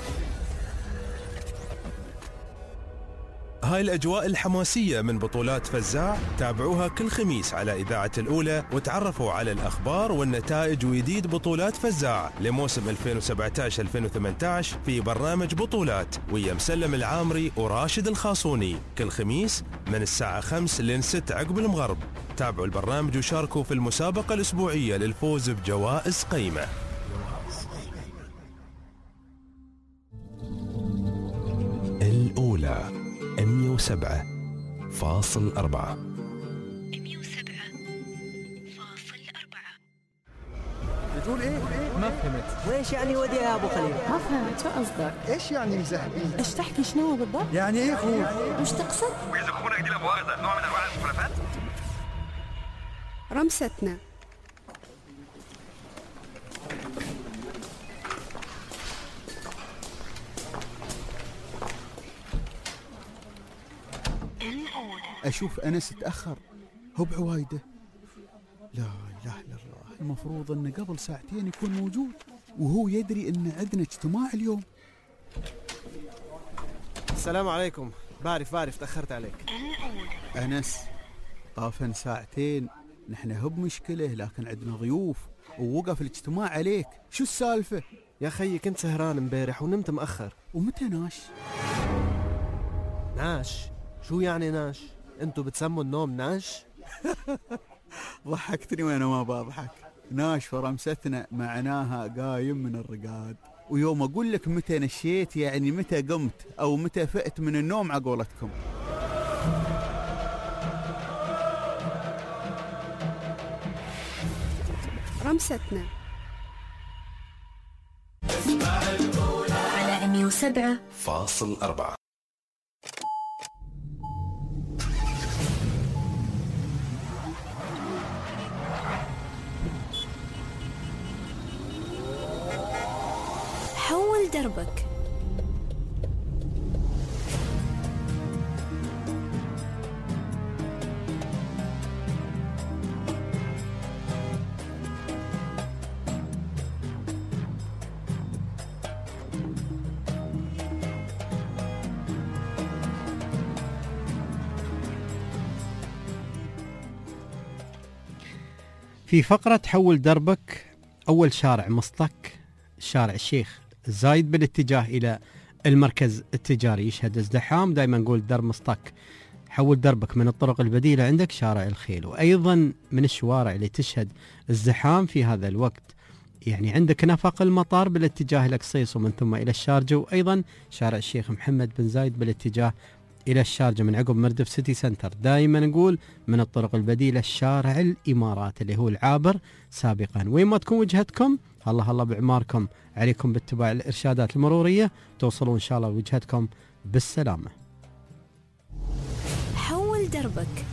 هاي الأجواء الحماسية من بطولات فزاع تابعوها كل خميس على إذاعة الأولى، وتعرفوا على الأخبار والنتائج وجديد بطولات فزاع لموسم 2017-2018 في برنامج بطولات ويا مسلم العامري وراشد الخاصوني كل خميس من الساعة 5 لين 6 عقب المغرب. تابعوا البرنامج وشاركوا في المسابقة الأسبوعية للفوز بجوائز قيمة. الأولى 107.4. بتقول ايه؟ ما فهمت. وإيش يعني ودي يا أبو خليل؟ ما فهمت شو قصدك؟ ايش يعني مزهقين؟ ايش تحكي شنو بالضبط؟ يعني ايه خوف؟ وش تقصد؟ وإذا أخونا دي لمؤاخذة نوع من أنواع المخالفات؟ رمستنا. أشوف أنس تأخر هو بعوايده. لا إله إلا الله، المفروض أنه قبل ساعتين يكون موجود وهو يدري أن عندنا اجتماع اليوم. السلام عليكم. بعرف تأخرت عليك. أنس، طافن ساعتين، نحن هب مشكلة لكن عندنا ضيوف ووقف الاجتماع عليك، شو السالفة؟ يا خيي كنت سهران امبارح ونمت مأخر. ومتى ناش؟ ناش؟ شو يعني ناش؟ انتوا بتسموا النوم ناش؟ ضحكتني وانا ما بضحك. ناش فرمستنا معناها قايم من الرقاد، ويوم اقول لك متى نشيت يعني متى قمت او متى فقت من النوم عقولتكم. رمستنا على 107.4. حول دربك. في فقرة حول دربك، أول شارع مسطك شارع الشيخ زايد بالاتجاه إلى المركز التجاري يشهد ازدحام. دائما نقول درب مسطك حول دربك من الطرق البديلة عندك شارع الخيل، وأيضا من الشوارع اللي تشهد ازدحام في هذا الوقت يعني عندك نفق المطار بالاتجاه إلى قصيص ومن ثم إلى الشارجة، وأيضا شارع الشيخ محمد بن زايد بالاتجاه إلى الشارجة من عقب مردف سيتي سنتر. دائما نقول من الطرق البديلة شارع الإمارات اللي هو العابر سابقا. وين ما تكون وجهتكم الله بعماركم، عليكم باتباع الإرشادات المرورية توصلون إن شاء الله وجهتكم بالسلامة. حول دربك.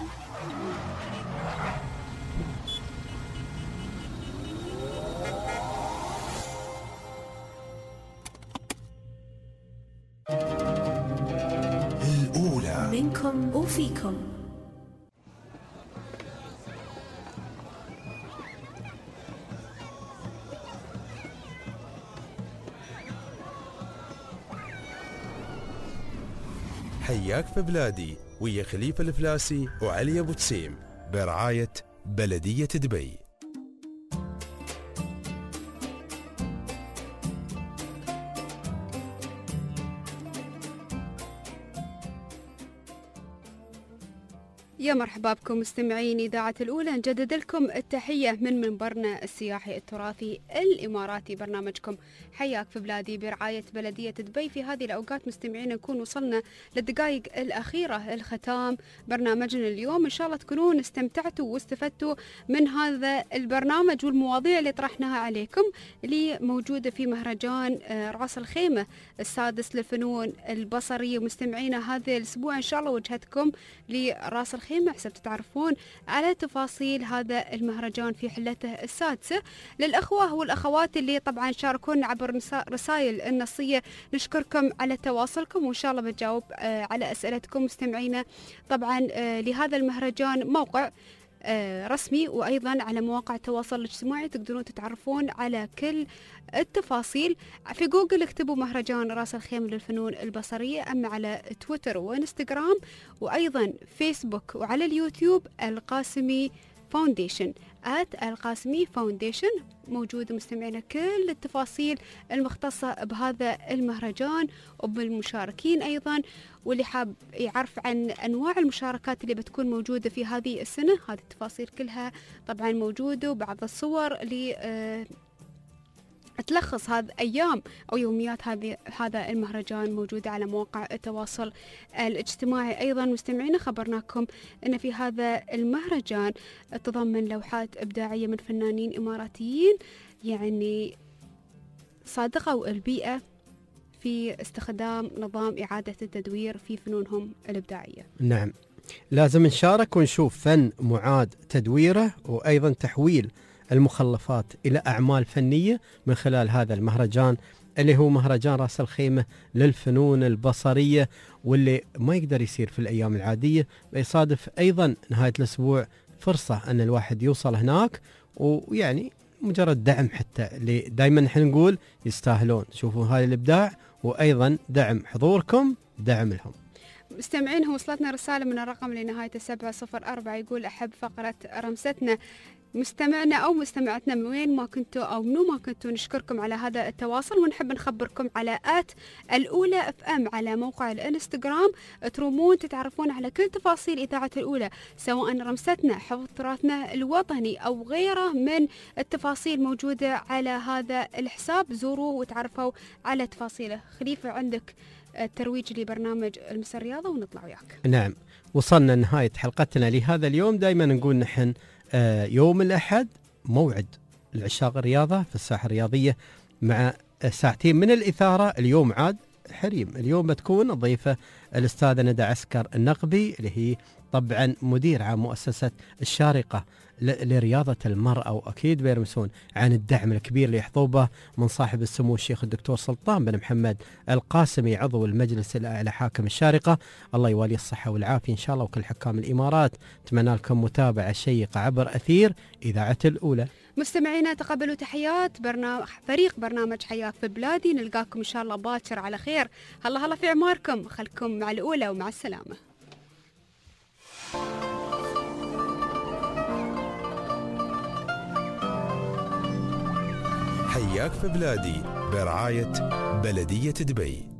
الأولى منكم وفيكم. حياك في بلادي ويا خليفة الفلاسي وعلي أبو تسيم برعاية بلدية دبي. يا مرحبا بكم مستمعين إذاعة الأولى، نجدد لكم التحية من منبرنا السياحي التراثي الإماراتي، برنامجكم حياك في بلادي برعاية بلدية دبي. في هذه الأوقات مستمعين نكون وصلنا للدقائق الأخيرة الختام برنامجنا اليوم. إن شاء الله تكونون استمتعتوا واستفدتوا من هذا البرنامج والمواضيع اللي طرحناها عليكم اللي موجودة في مهرجان راس الخيمة السادس للفنون البصرية. مستمعينا هذا الأسبوع إن شاء الله وجهتكم لراس الخيمة حسب تعرفون على تفاصيل هذا المهرجان في حلته السادسة. للأخوة والأخوات اللي طبعا شاركونا عبر رسائل النصية نشكركم على تواصلكم، وإن شاء الله بتجاوب على أسئلتكم مستمعينا. طبعا لهذا المهرجان موقع رسمي وأيضا على مواقع التواصل الاجتماعي تقدرون تتعرفون على كل التفاصيل. في جوجل اكتبوا مهرجان راس الخيمة للفنون البصرية، أما على تويتر وإنستغرام وأيضا فيسبوك وعلى اليوتيوب القاسمي فاونديشن @القاسمي فاونديشن موجودة مستمعينا كل التفاصيل المختصة بهذا المهرجان وبالمشاركين أيضا، واللي حاب يعرف عن أنواع المشاركات اللي بتكون موجودة في هذه السنة هذه التفاصيل كلها طبعا موجودة، وبعض الصور اللي تلخص هذه أيام أو يوميات هذا المهرجان موجودة على مواقع التواصل الاجتماعي. أيضا مستمعينا خبرناكم أن في هذا المهرجان تضمن لوحات إبداعية من فنانين إماراتيين يعني صادقوا البيئة في استخدام نظام إعادة التدوير في فنونهم الإبداعية. نعم، لازم نشارك ونشوف فن معاد تدويره وأيضا تحويل المخلفات إلى أعمال فنية من خلال هذا المهرجان اللي هو مهرجان راس الخيمة للفنون البصرية، واللي ما يقدر يصير في الأيام العادية، بيصادف أيضا نهاية الأسبوع فرصة أن الواحد يوصل هناك، ويعني مجرد دعم حتى اللي دايما نحن نقول يستاهلون. شوفوا هاي الإبداع وأيضا دعم حضوركم دعم لهم. مستمعين، وصلتنا رسالة من الرقم اللي نهايته 704 يقول أحب فقرة رمستنا. مستمعنا أو مستمعتنا من وين ما كنتوا أو منو ما كنتوا نشكركم على هذا التواصل، ونحب نخبركم على الأولى FM على موقع الانستغرام، ترومون تتعرفون على كل تفاصيل إذاعة الأولى، سواء رمستنا، حفظ تراثنا الوطني أو غيره من التفاصيل موجودة على هذا الحساب. زوروه وتعرفوا على تفاصيله. خليفة، عندك الترويج لبرنامج المس الرياضة ونطلع وياك. نعم، وصلنا نهاية حلقتنا لهذا اليوم. دائما نقول نحن يوم الأحد موعد العشاق الرياضة في الساحة الرياضية مع ساعتين من الإثارة. اليوم عاد حريم، اليوم بتكون ضيفة الأستاذة ندى عسكر النقبي اللي هي طبعا مدير عام مؤسسة الشارقة لرياضة المرأة، وأكيد بيرمسون عن الدعم الكبير اللي يحظوا به من صاحب السمو الشيخ الدكتور سلطان بن محمد القاسمي عضو المجلس الأعلى حاكم الشارقة. الله يوالي الصحة والعافية إن شاء الله وكل حكام الإمارات. أتمنى لكم متابعة شيقة عبر أثير إذاعة الأولى. مستمعينا، تقبلوا تحيات فريق برنامج حياك في بلادي. نلقاكم إن شاء الله باكر على خير. هلا في عماركم، خلكم مع الأولى ومع السلامة. حياك في بلادي برعاية بلدية دبي.